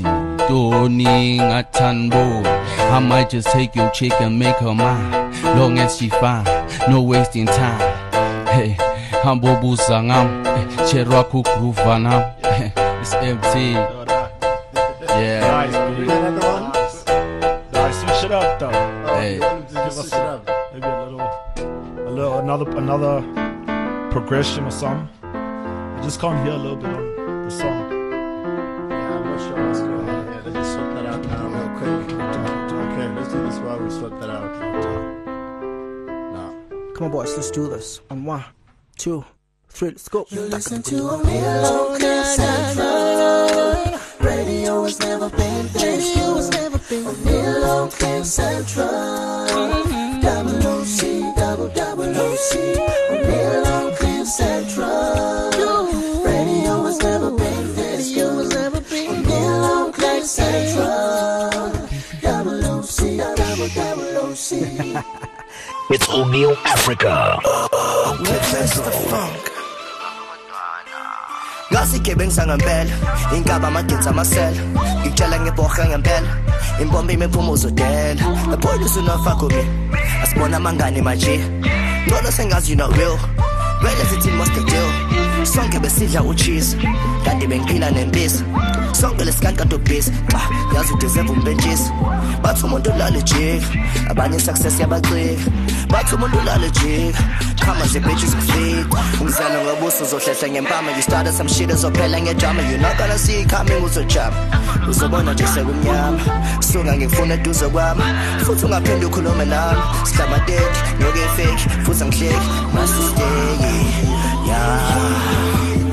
Tony ngatanbo I might just take your chick and make her mine long as she fine no wasting time hey hambobuza ngam cherwa ku groove nam it's M T yeah nice nice nice switch it up though hey give us a, maybe a little a little another another progression or something. I just can't hear a little bit on the song. Yeah, I'm not sure what's going on here. Let's just sort that out now real quick. Okay, let's do this while we sort that out. No. Come on, boys, let's do this. On one, two, three, let's go. You listen to O'Neal Central. Radio has never been this good. O'Neal Central. Double O C, double double O C. O'Neal Central. Radio has never been this good. O'Neal Central. Double O C, double double O C. It's O'Neal Africa. That's the funk. Ngasigebe ngizangempela ingaba amagetsi amasela ngikutshela ngebhoga ngempela impompi imephumo uzodela the point is enough for me asibona amangane manje ngcono sengazi you not real where is it in must deal sonke besidla ucheese kanti bengiphila nempisa sonke lesikanka to base xa yazi udeserve umbenjisi bathi umuntu ulale jig abanye success yabacika bathi umuntu ulale jig Come as the bitches fleet. Ngizana ngobuso uzohlehla ngempama. You started some shit ezophela ngejama. You're not gonna see it coming uzojama. Uzobona nje sekumnyama. Suka ngikufuna eduze kwami. Futhi ungaphinde ukhulume nami. Sihlama dead, nyoke fake. Futhi angihleki. Must stay. Yeah.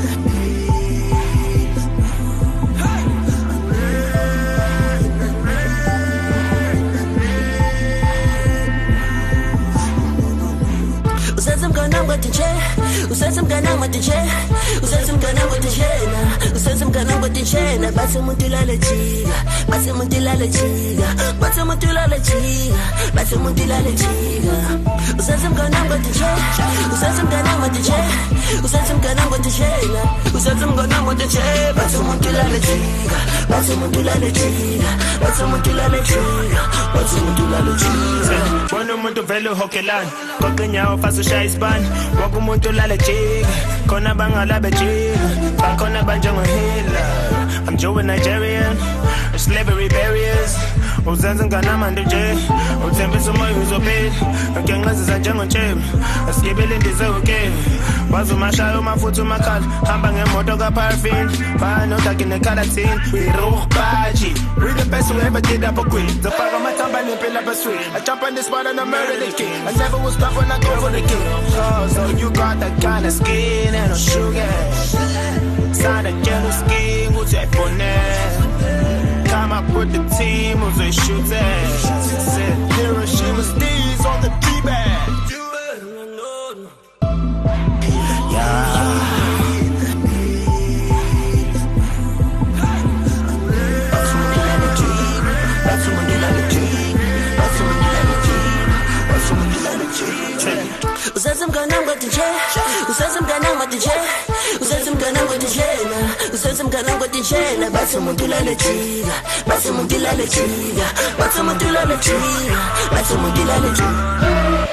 Usenza mngana ngwadije usenza mngana ngwadije usenza mngana ngwadije usenza mngana ngwadije bathi umuntu lale jika bathi umuntu lale jika bathi umuntu lale jika bathi umuntu lale jika usenza mngana ngwadije usenza mngana ngwadije usenza mngana ngwadije usenza mngana ngwadije bathi umuntu lale jika bathi umuntu lale jika bathi umuntu lale jika bathi umuntu lale jika Bona umuntu vele uhokelana koqinyawo fasa ushaya isibani wonke umuntu lale jika khona bangala bejika bakhona banjengohila I'm Joe Nigerian slavery barriers uzenza nganamande nje uthembisa umoya uzophila ngenqezisa njengontshebe asigibele ndize okay bazumashaya umafutha umakhala hamba ngemoto kaparfin banodaki nekalatin iruhbaji we the best who ever did up a queen the fuck on my tamba nempela basweet I jump on this spot and I murder the king I never will stop when I go for the kill oh so you got that kind of skin and no sugar sign a yellow skin who's that for come up with the team who's a shooter said Hiroshima Steez on the D-bag Usazi mgana ngoti je Usazi mgana ngoti je Usazi mgana ngoti jena Usazi mgana ngoti jena Basi umuntu lale chiga Basi umuntu lale chiga Basi umuntu lale chiga Basi umuntu lale chiga.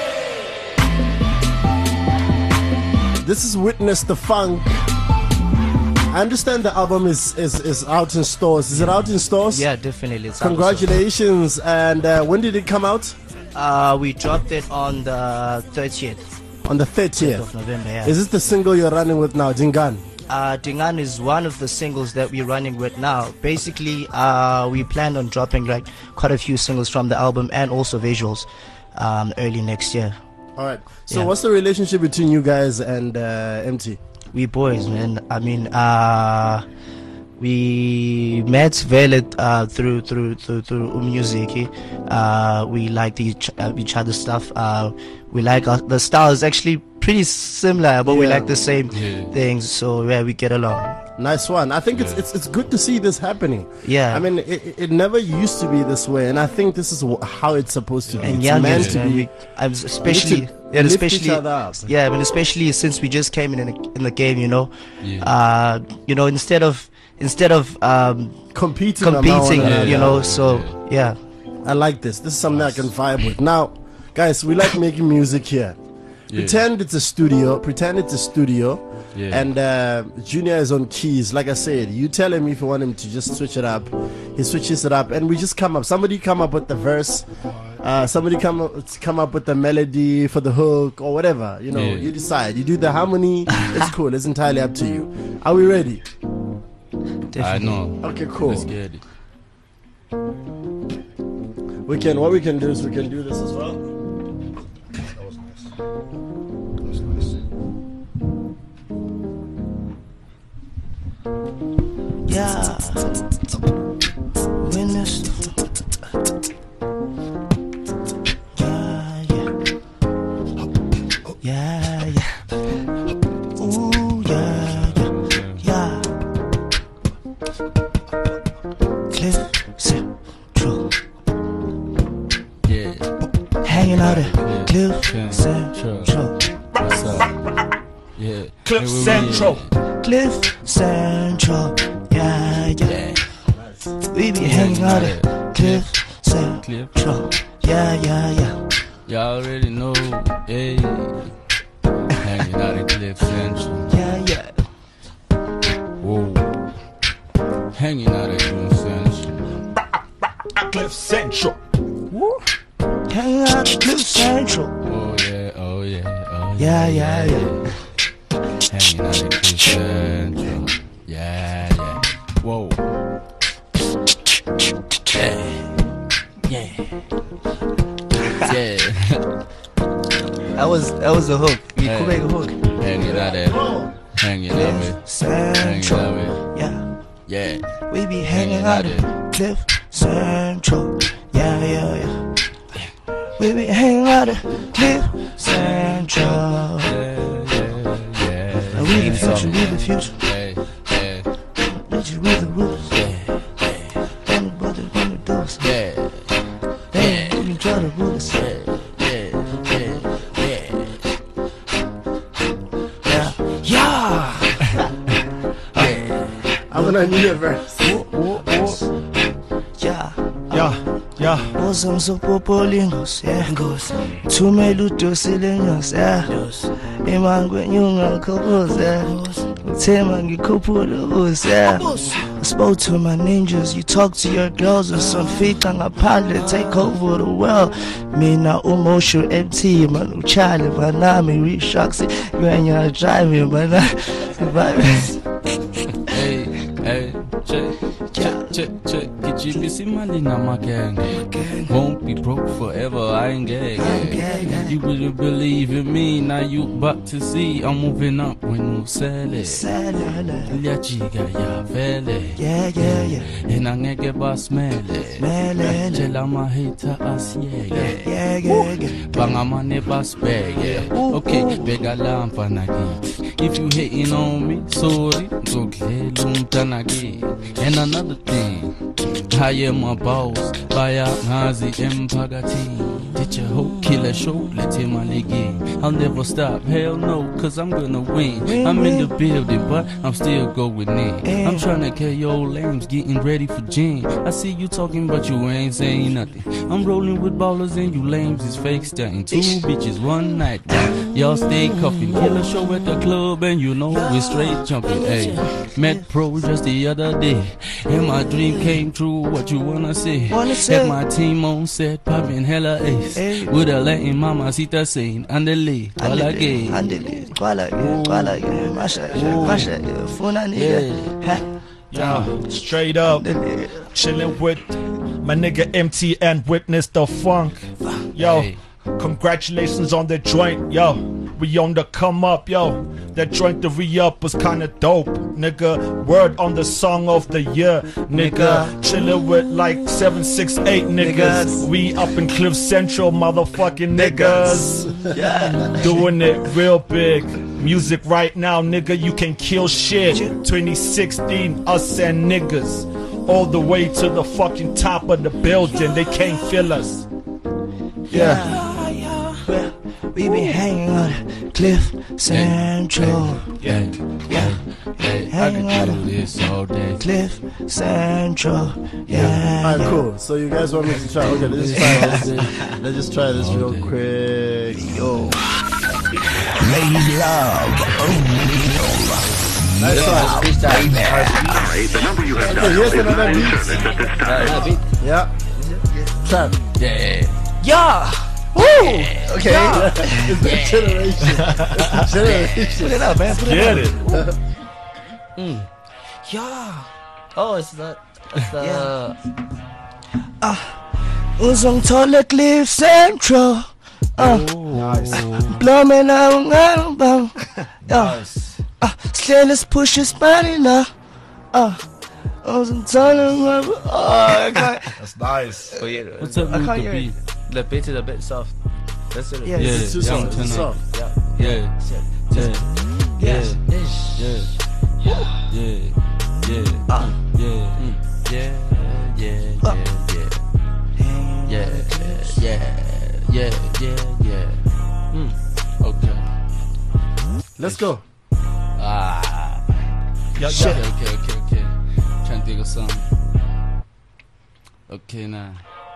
This is Witness the Funk. I understand the album is, is, is out in stores. Is it out in stores? Yeah, definitely. It's out in Congratulations. And uh, when did it come out? Uh, we dropped it on the thirtieth. On the thirtieth of November, yeah. Is this the single you're running with now, Dingan? Uh, Dingan is one of the singles that we're running with now. Basically, uh, we plan on dropping like quite a few singles from the album and also visuals um, early next year. All right. So Yeah. what's the relationship between you guys and uh, M T? We boys, man. I mean, uh, we met Vele uh, through through through through music. Uh, we like each uh, each other's stuff. Uh, we like our, the style is actually pretty similar, but we Yeah. like the same Yeah. things. So yeah, we get along. Nice one. I think it's it's it's good to see this happening. Yeah. I mean, it, it never used to be this way, and I think this is wh- how it's supposed to be. And It's young meant age, to man. be. We- I'm especially We need to yeah, lift especially each other up. yeah, I mean, especially since we just came in in the, in the game, you know. Yeah. Uh, you know, instead of instead of um, competing, among competing, one another. you know. So yeah. I like this. This is something I can vibe with. Now, guys, we like making music here. Yeah. Pretend it's a studio. Pretend it's a studio. Yeah. And uh, Junior is on keys. Like I said, you tell him if you want him to just switch it up. He switches it up, and we just come up. Somebody come up with the verse. Uh, somebody come up, come up with the melody for the hook or whatever. You know, Yeah. you decide. You do the harmony. It's cool. It's entirely up to you. Are we ready? I know. Okay, cool. Let's get it. We can. What we can do is we can do this as well. Yeah. Witness. Yeah, yeah. Yeah, yeah. Ooh, yeah, yeah. Yeah. Cliff Central. Yeah. Hanging out at Cliff Central. What's up? Yeah. Cliff Hey, we- Central. Cliff Central. Yeah, yeah. We be hanging out at Cliff Central. Yeah, yeah, yeah. Y'all already know, hey. Hanging out at Cliff Central. Yeah, yeah. Whoa. Hanging out at Cliff Central. Cliff Central. Hanging out at Cliff Central. Oh yeah, oh yeah, oh Yeah, yeah, yeah. Hanging out at Cliff Central. Yeah, yeah. Whoa. Yeah. Yeah. Yeah. That was that was a hook. We Hey. could make a hook. Hanging out at Hanging out with Hanging Central. out with Yeah. Yeah. We be hanging out at Cliff Central. Yeah, yeah, yeah. We be hanging out at Cliff Central. And we the future, we the future. Hey, hey. Let you with the roots. Yeah. Wanna brother, wanna do us. Yeah. Yeah. We can try to rule us. Yeah, yeah, yeah. Yeah. Yeah. I'm gonna need a verse. Yeah. Yeah, yeah. Awesome so popolingos, yeah. Tumelu dosilenyos, yeah. Imangwe nyunga kopos, yeah. Tema ngikopula us, yeah. spoke to my ninjas, you talk to your girls and some feet on a pilot, take over the world. Me na umosho M T, man, uchale, banami, we shocks it, you ain't gonna drive me, but Hey, hey, check, check, check, check. Get you busy money now, my gang. Won't be broke forever, I ain't gag. You wouldn't believe in me, now you about to see. I'm moving up when you sell it. Ya chica, ya vele. Yeah, yeah, yeah. And I ain't get boss mele. Mele. Chela ma hita as yeah, yeah, yeah, yeah. Banga mane bas bag, yeah. Okay, bega lampa na git. If you hating on me, sorry, go get lumtanagi. And another thing, I am my boss, Baya Nazi Empagati. Teacher hope, killer show, let him on again. I'll never stop, hell no, cause I'm gonna win. I'm in the building, but I'm still going in. I'm trying to carry your lambs, getting ready for gym. I see you talking, but you ain't saying nothing. I'm rolling with ballers and you lames is fake stunting. Two bitches, one night. Y'all stay cuffing, killer show at the club, and you know we're straight jumping. Hey, met pro just the other day, and my dream came true. What you wanna say? Wanna say? Had my team on set, popping hella ace, Hey. with a Latin mamacita saying, "Andele, all again." Andele, kwala ge, kwala ge, masha ge, masha ge, funa nigga. Yo, straight up, chilling with my nigga M T and Witness the Funk. Yo, Hey. congratulations on the joint, yo. We on the come up, yo. That joint to re-up was kinda dope, nigga. Word on the song of the year, nigga. Chillin' with like seven six eight niggas. We up in Cliff Central, motherfucking niggas. Doing it real big. Music right now, nigga. You can kill shit. twenty sixteen, us and niggas. All the way to the fucking top of the building. They can't feel us. Yeah. Well, we be hanging on Cliff Central. Yeah, Yeah, hey, I hanging could do on this all day. Cliff Central. Yeah, Alright, yeah. cool. So you guys want me to try? Okay, let's just try this. Let's just try this real quick. Yo. Ladies love O'Neal. Nice Yeah, one. baby. Sorry, the number you have Okay, dialed here's is another not in beat. service at this time. Yeah. Trap. Yeah. Yeah. Woo! Okay. Yeah. It's the generation. It's the generation. Put it up, man. Put it Get up. it. Mm. Yeah. Oh, it's the. It's the. Ah, uzongithola Cliff Central. Ah, blowing out ngamba. Yeah. Ah, sihlele push his body now. Ah, uzongithola. Oh, okay. That's nice. Oh, yeah. What's up I with can't the hear beat? The beat is a bit soft. That's it. Yeah, Yeah, It's too yeah, soft. turn It's up. soft. Yeah. Yeah, yeah, Yes. yeah, yeah, yeah, yeah, Ah. yeah, mm, yeah, yeah, Ah. yeah, yeah, yeah, yeah, yeah, yeah. Mm. Okay. Let's go. Ah. Yeah, Okay, yeah. okay, okay, okay. Trying to think of something. Okay, now.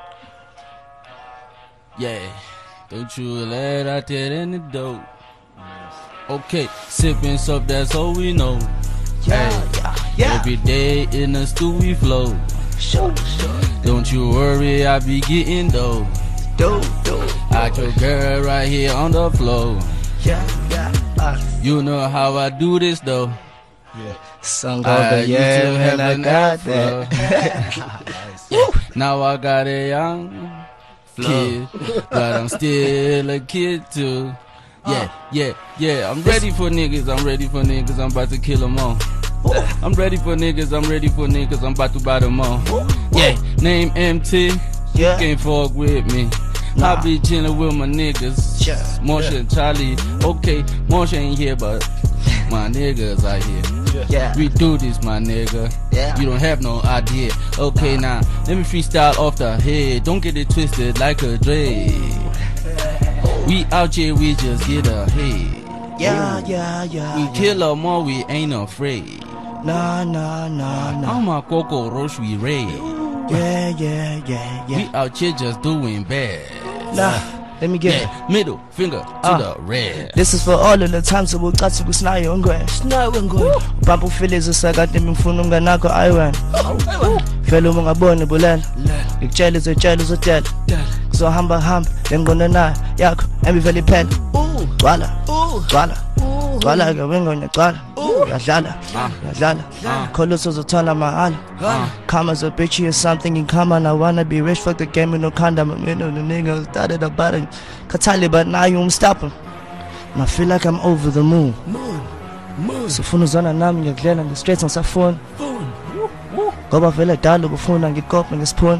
Yeah. Don't you let out that in the dope. Okay, sipping stuff, that's all we know. Yeah, yeah, yeah. Every day in the stew we flow. Sure, sure. Don't you worry, I be getting dough. Do, do. I your girl right here on the floor. Yeah, yeah. Ah, You know how I do this though. song of I the used year, to have and I an got afro. that. Yeah. Now I got a young kid, but I'm still a kid too. Yeah, yeah, yeah. I'm ready for niggas. I'm ready for niggas. I'm about to kill them all. I'm ready for niggas. I'm ready for niggas. I'm about to buy them all. Yeah, name M T. Yeah. Can't fuck with me. Nah. I be chillin' with my niggas. Yeah. Marsha and Charlie. Okay, Marsha ain't here, but my niggas are here. Yeah. We do this, my nigga. Yeah. You don't have no idea. Okay, now let me freestyle off the head. Don't get it twisted like a dread. We out here, we just get ahead. Yeah, yeah, yeah. We yeah. kill them all, we ain't afraid. Nah, nah, nah, nah. I'm a Coco Roche, we raid. Yeah, yeah, yeah, We yeah. out here just doing bad. Nah, Let me get Yeah, middle finger to Ah. the red. This is for all of the times that we'll cut to snayo ngwe. Snayo ngwe. Bampu feelings usakade mfuna umnganakho ayiwena. Vele uma ngabona bulela. Ngikutshela izotshela uzotela. Kuzohamba hamba lengqondo nayo yakho emivele iphela. Gcwala. Gcwala. Gcwala ke wengona gcwala. Uyadlala. Uyadlala. Kholo uzothola mahala. Come as a bitch or something in common. I wanna be rich, fuck the game with no condom. You know the nigga started about it. Katali, but now you won't stop him. And I feel like I'm over the moon. Moon, moon. So funa uzona nami ngiyakudlela ngi-straight ngisafuna. Ngoba vele dalo bufuna ngikophe ngesipuni.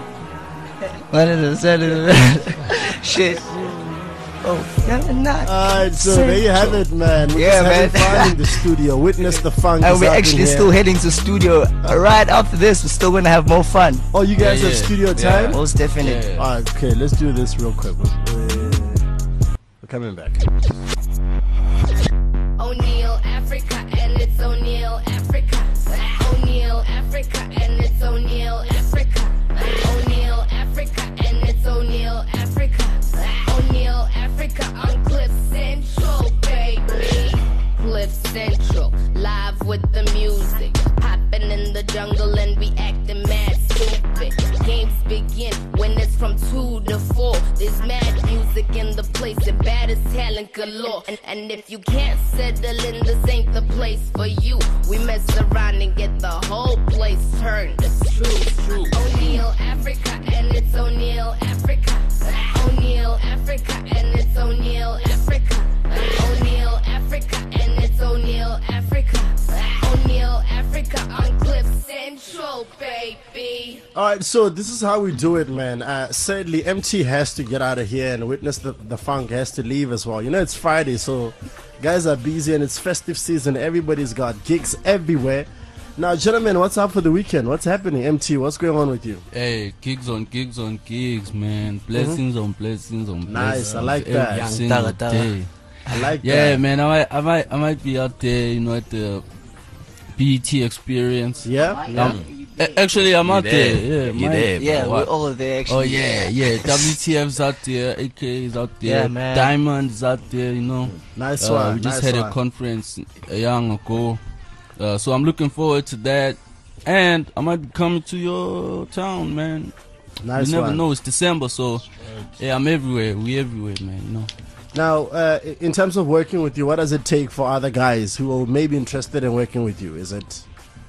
Shit. Oh, yeah, not. Alright, so there you have it, man. We're Yeah, just having man. fun in the studio. Witness the funk. And is we're up in actually here. still heading to studio right after this. We're still gonna have more fun. Oh, you guys Yeah, have yeah. studio Yeah. time? Most definitely. Yeah. Alright, okay, let's do this real quick. We're, we're coming back. O'Neal, Africa, and it's O'Neal, Africa. O'Neal, Africa, and it's O'Neal, Africa. O'Neal, Africa, and it's O'Neal, Africa. O'Neal, Africa on Cliff Central, baby. Cliff Central, live with the music. Popping in the jungle and we acting mad stupid. Games begin when it's from two to four. There's mad music in the place and bad as talent galore. And, and if you can't settle in, this ain't the place for you. We mess around and get the whole place turned. It's true, it's true. O'Neal, Africa, and it's O'Neal, Africa. O'Neal, Africa, and it's O'Neal, Africa. O'Neal, Africa, and it's O'Neal, Africa. O'Neal, Africa on Cliff Central, baby. Alright, so this is how we do it, man. Uh, sadly, M T has to get out of here, and Witness the, the Funk has to leave as well. You know, it's Friday, so guys are busy and it's festive season. Everybody's got gigs everywhere. Now, gentlemen, what's up for the weekend? What's happening? M T, what's going on with you? Hey, gigs on gigs on gigs, man. Blessings on blessings on blessings. Nice, I like that. Every single day. I like yeah, that. man. I might, I might, I might be out there, you know, at the B E T experience. Yeah, yeah. Um, a- actually, I'm You out there. there. Yeah, You my- there, Yeah, bro. we're what? all there, actually. Oh yeah, yeah. W T F's out there. A K is out there. Yeah, man. Diamond's out there. You know. Nice uh, one, We just nice had one. a conference a young ago, uh, so I'm looking forward to that. And I might be coming to your town, man. Nice You never one. know. It's December, so yeah, I'm everywhere. We everywhere, man. You know. Now, uh, in terms of working with you, what does it take for other guys who are maybe interested in working with you? Is it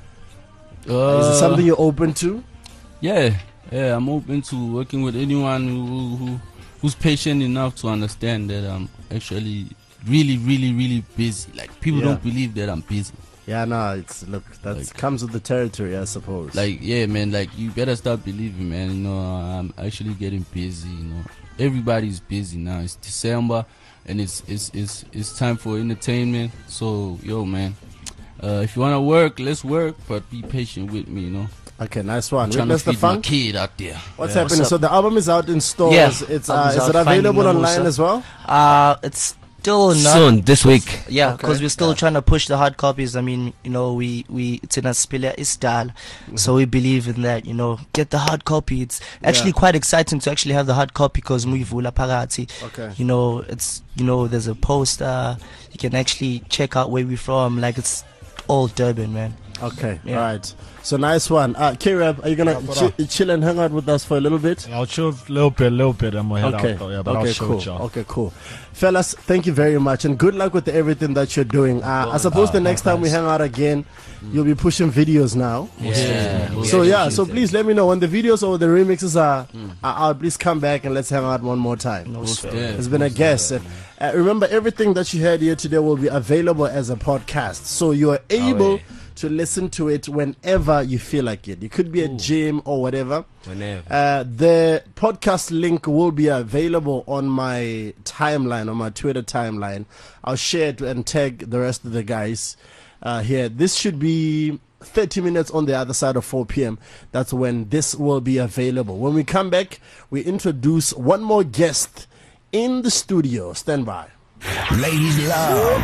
Uh, is it something you're open to? Yeah, yeah. I'm open to working with anyone who, who who's patient enough to understand that I'm actually really, really, really busy. Like people Yeah. don't believe that I'm busy. Yeah, no, it's look that comes with the territory, I suppose. Like, yeah, man, like, you better start believing, man. You know, I'm actually getting busy, you know. Everybody's busy now. It's December, and it's it's it's, it's time for entertainment. So, yo, man, uh, if you want to work, let's work, but be patient with me, you know. Okay, nice one. I'm trying to Witness the feed my funk? kid out there. What's Yeah. happening? What's So up? the album is out in stores. Yeah, It's uh, album's is out, it available Finding online Mamusa. as well? Uh, it's still not Soon, this week. Yeah, Okay. because we're still trying to push the hard copies. I mean, you know, we we it's in a spilia style, so we believe in that. You know, get the hard copy. It's actually Yeah. quite exciting to actually have the hard copy because Muivula Parati. Okay. You know, it's you know, there's a poster. You can actually check out where we're from. Like it's all Durban, man. Okay, Yeah. all right. So nice one. Uh, K-Rab, are you gonna Yeah, chi- brother. chill and hang out with us for a little bit? I'll chill a little bit, a little bit. I'm gonna head Okay. out though. Yeah, but okay, I'll chill cool. with y'all. Okay, cool. Fellas, thank you very much and good luck with everything that you're doing. Uh, I suppose uh, the next time we hang out again, you'll be pushing videos now. Yeah. So yeah, so please let me know when the videos or the remixes are, are out. Please come back and let's hang out one more time. Most definitely. It's been a guest. And, uh, remember, everything that you heard here today will be available as a podcast, so you are able yeah. to listen to it whenever you feel like it. You could be at gym or whatever. Whenever. Uh, the podcast link will be available on my timeline, on my Twitter timeline. I'll share it and tag the rest of the guys uh, here. This should be thirty minutes on the other side of four p.m. That's when this will be available. When we come back, we introduce one more guest in the studio. Stand by. Ladies love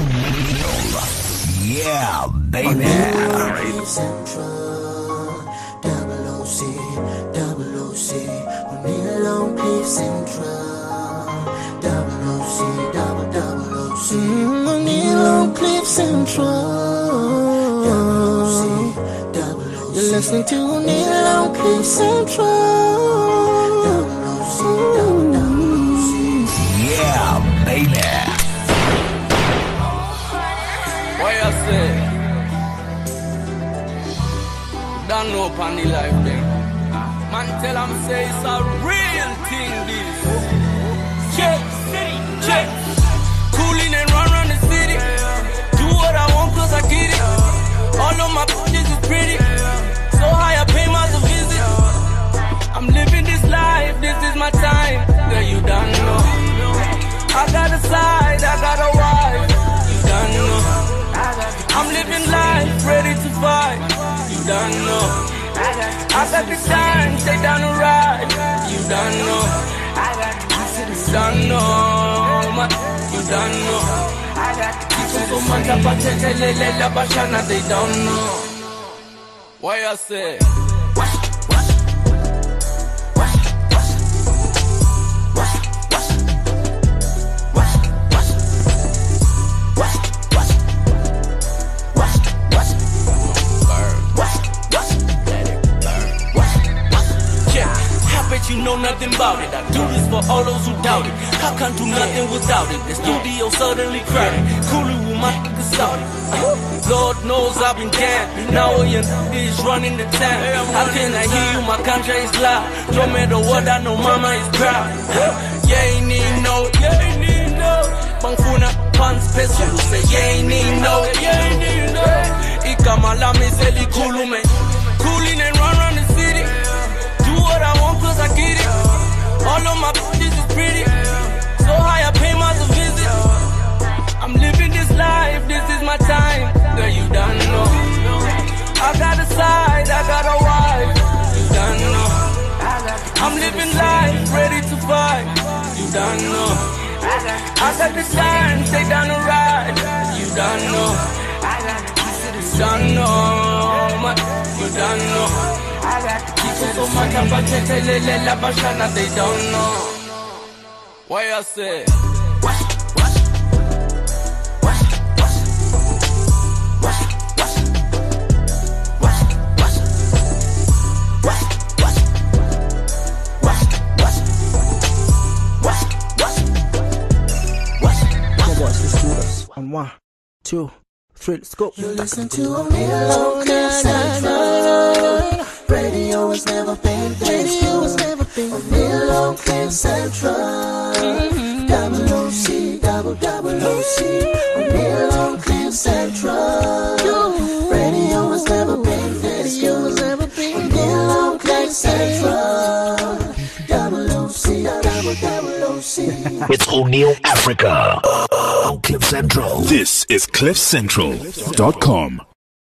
O'Neal. Yeah, baby. Cliff Central, double O C, double O C, O'Neal on Cliff Central. Central. You're listening to O'Neal on Cliff Central. Yeah, baby. What you say? Don't know upon the life there. Man tell him say it's a real thing this. Check, check. Cooling and run run the city. Do what I want cause I get it. All of my bitches is pretty. So high I pay my visit. I'm living this life, this is my time. Girl, you don't know. I got a side, I got a wife. You don't know. I'm living life, ready to fight. You don't know. I got the time, stay down the ride. You don't know. You don't know. You don't know. People so much about it, they don't know. What you say? You know nothing about it. I do this for all those who doubt it. I can't do nothing without it. The studio suddenly crowded. Coolly with my niggas started. Lord knows I've been damned. Now all your is running the town. How can I hear you? My contract is loud. No matter what, I know mama is proud. Yeah, ain't need no, yeah, ain't need no. Bangfuna pants special. Say yeah, ain't need no, yeah, ain't need no. Ikamalami seli kulume. Cooling and run around the city. What I want cause I get it. All of my bitches is pretty. So high I pay my visit. I'm living this life, this is my time. Girl, you don't know. I got a side, I got a wife. You don't know. I'm living life, ready to fight. You don't know. I got the time, stay down the ride. You don't know. You don't know. You don't know. People so much about it, they don't know. What you say? On one, two, three, let's go. You listen to O'Neal on Cliff Central. Radio has never been this good. O'Neal on Cliff Central. Double O C, double double O C. O'Neal on Cliff Central. Radio has never been this good. O'Neal on Cliff Central. Double O C, double double O C. It's O'Neal Africa on Cliff Central. This is cliff central dot com.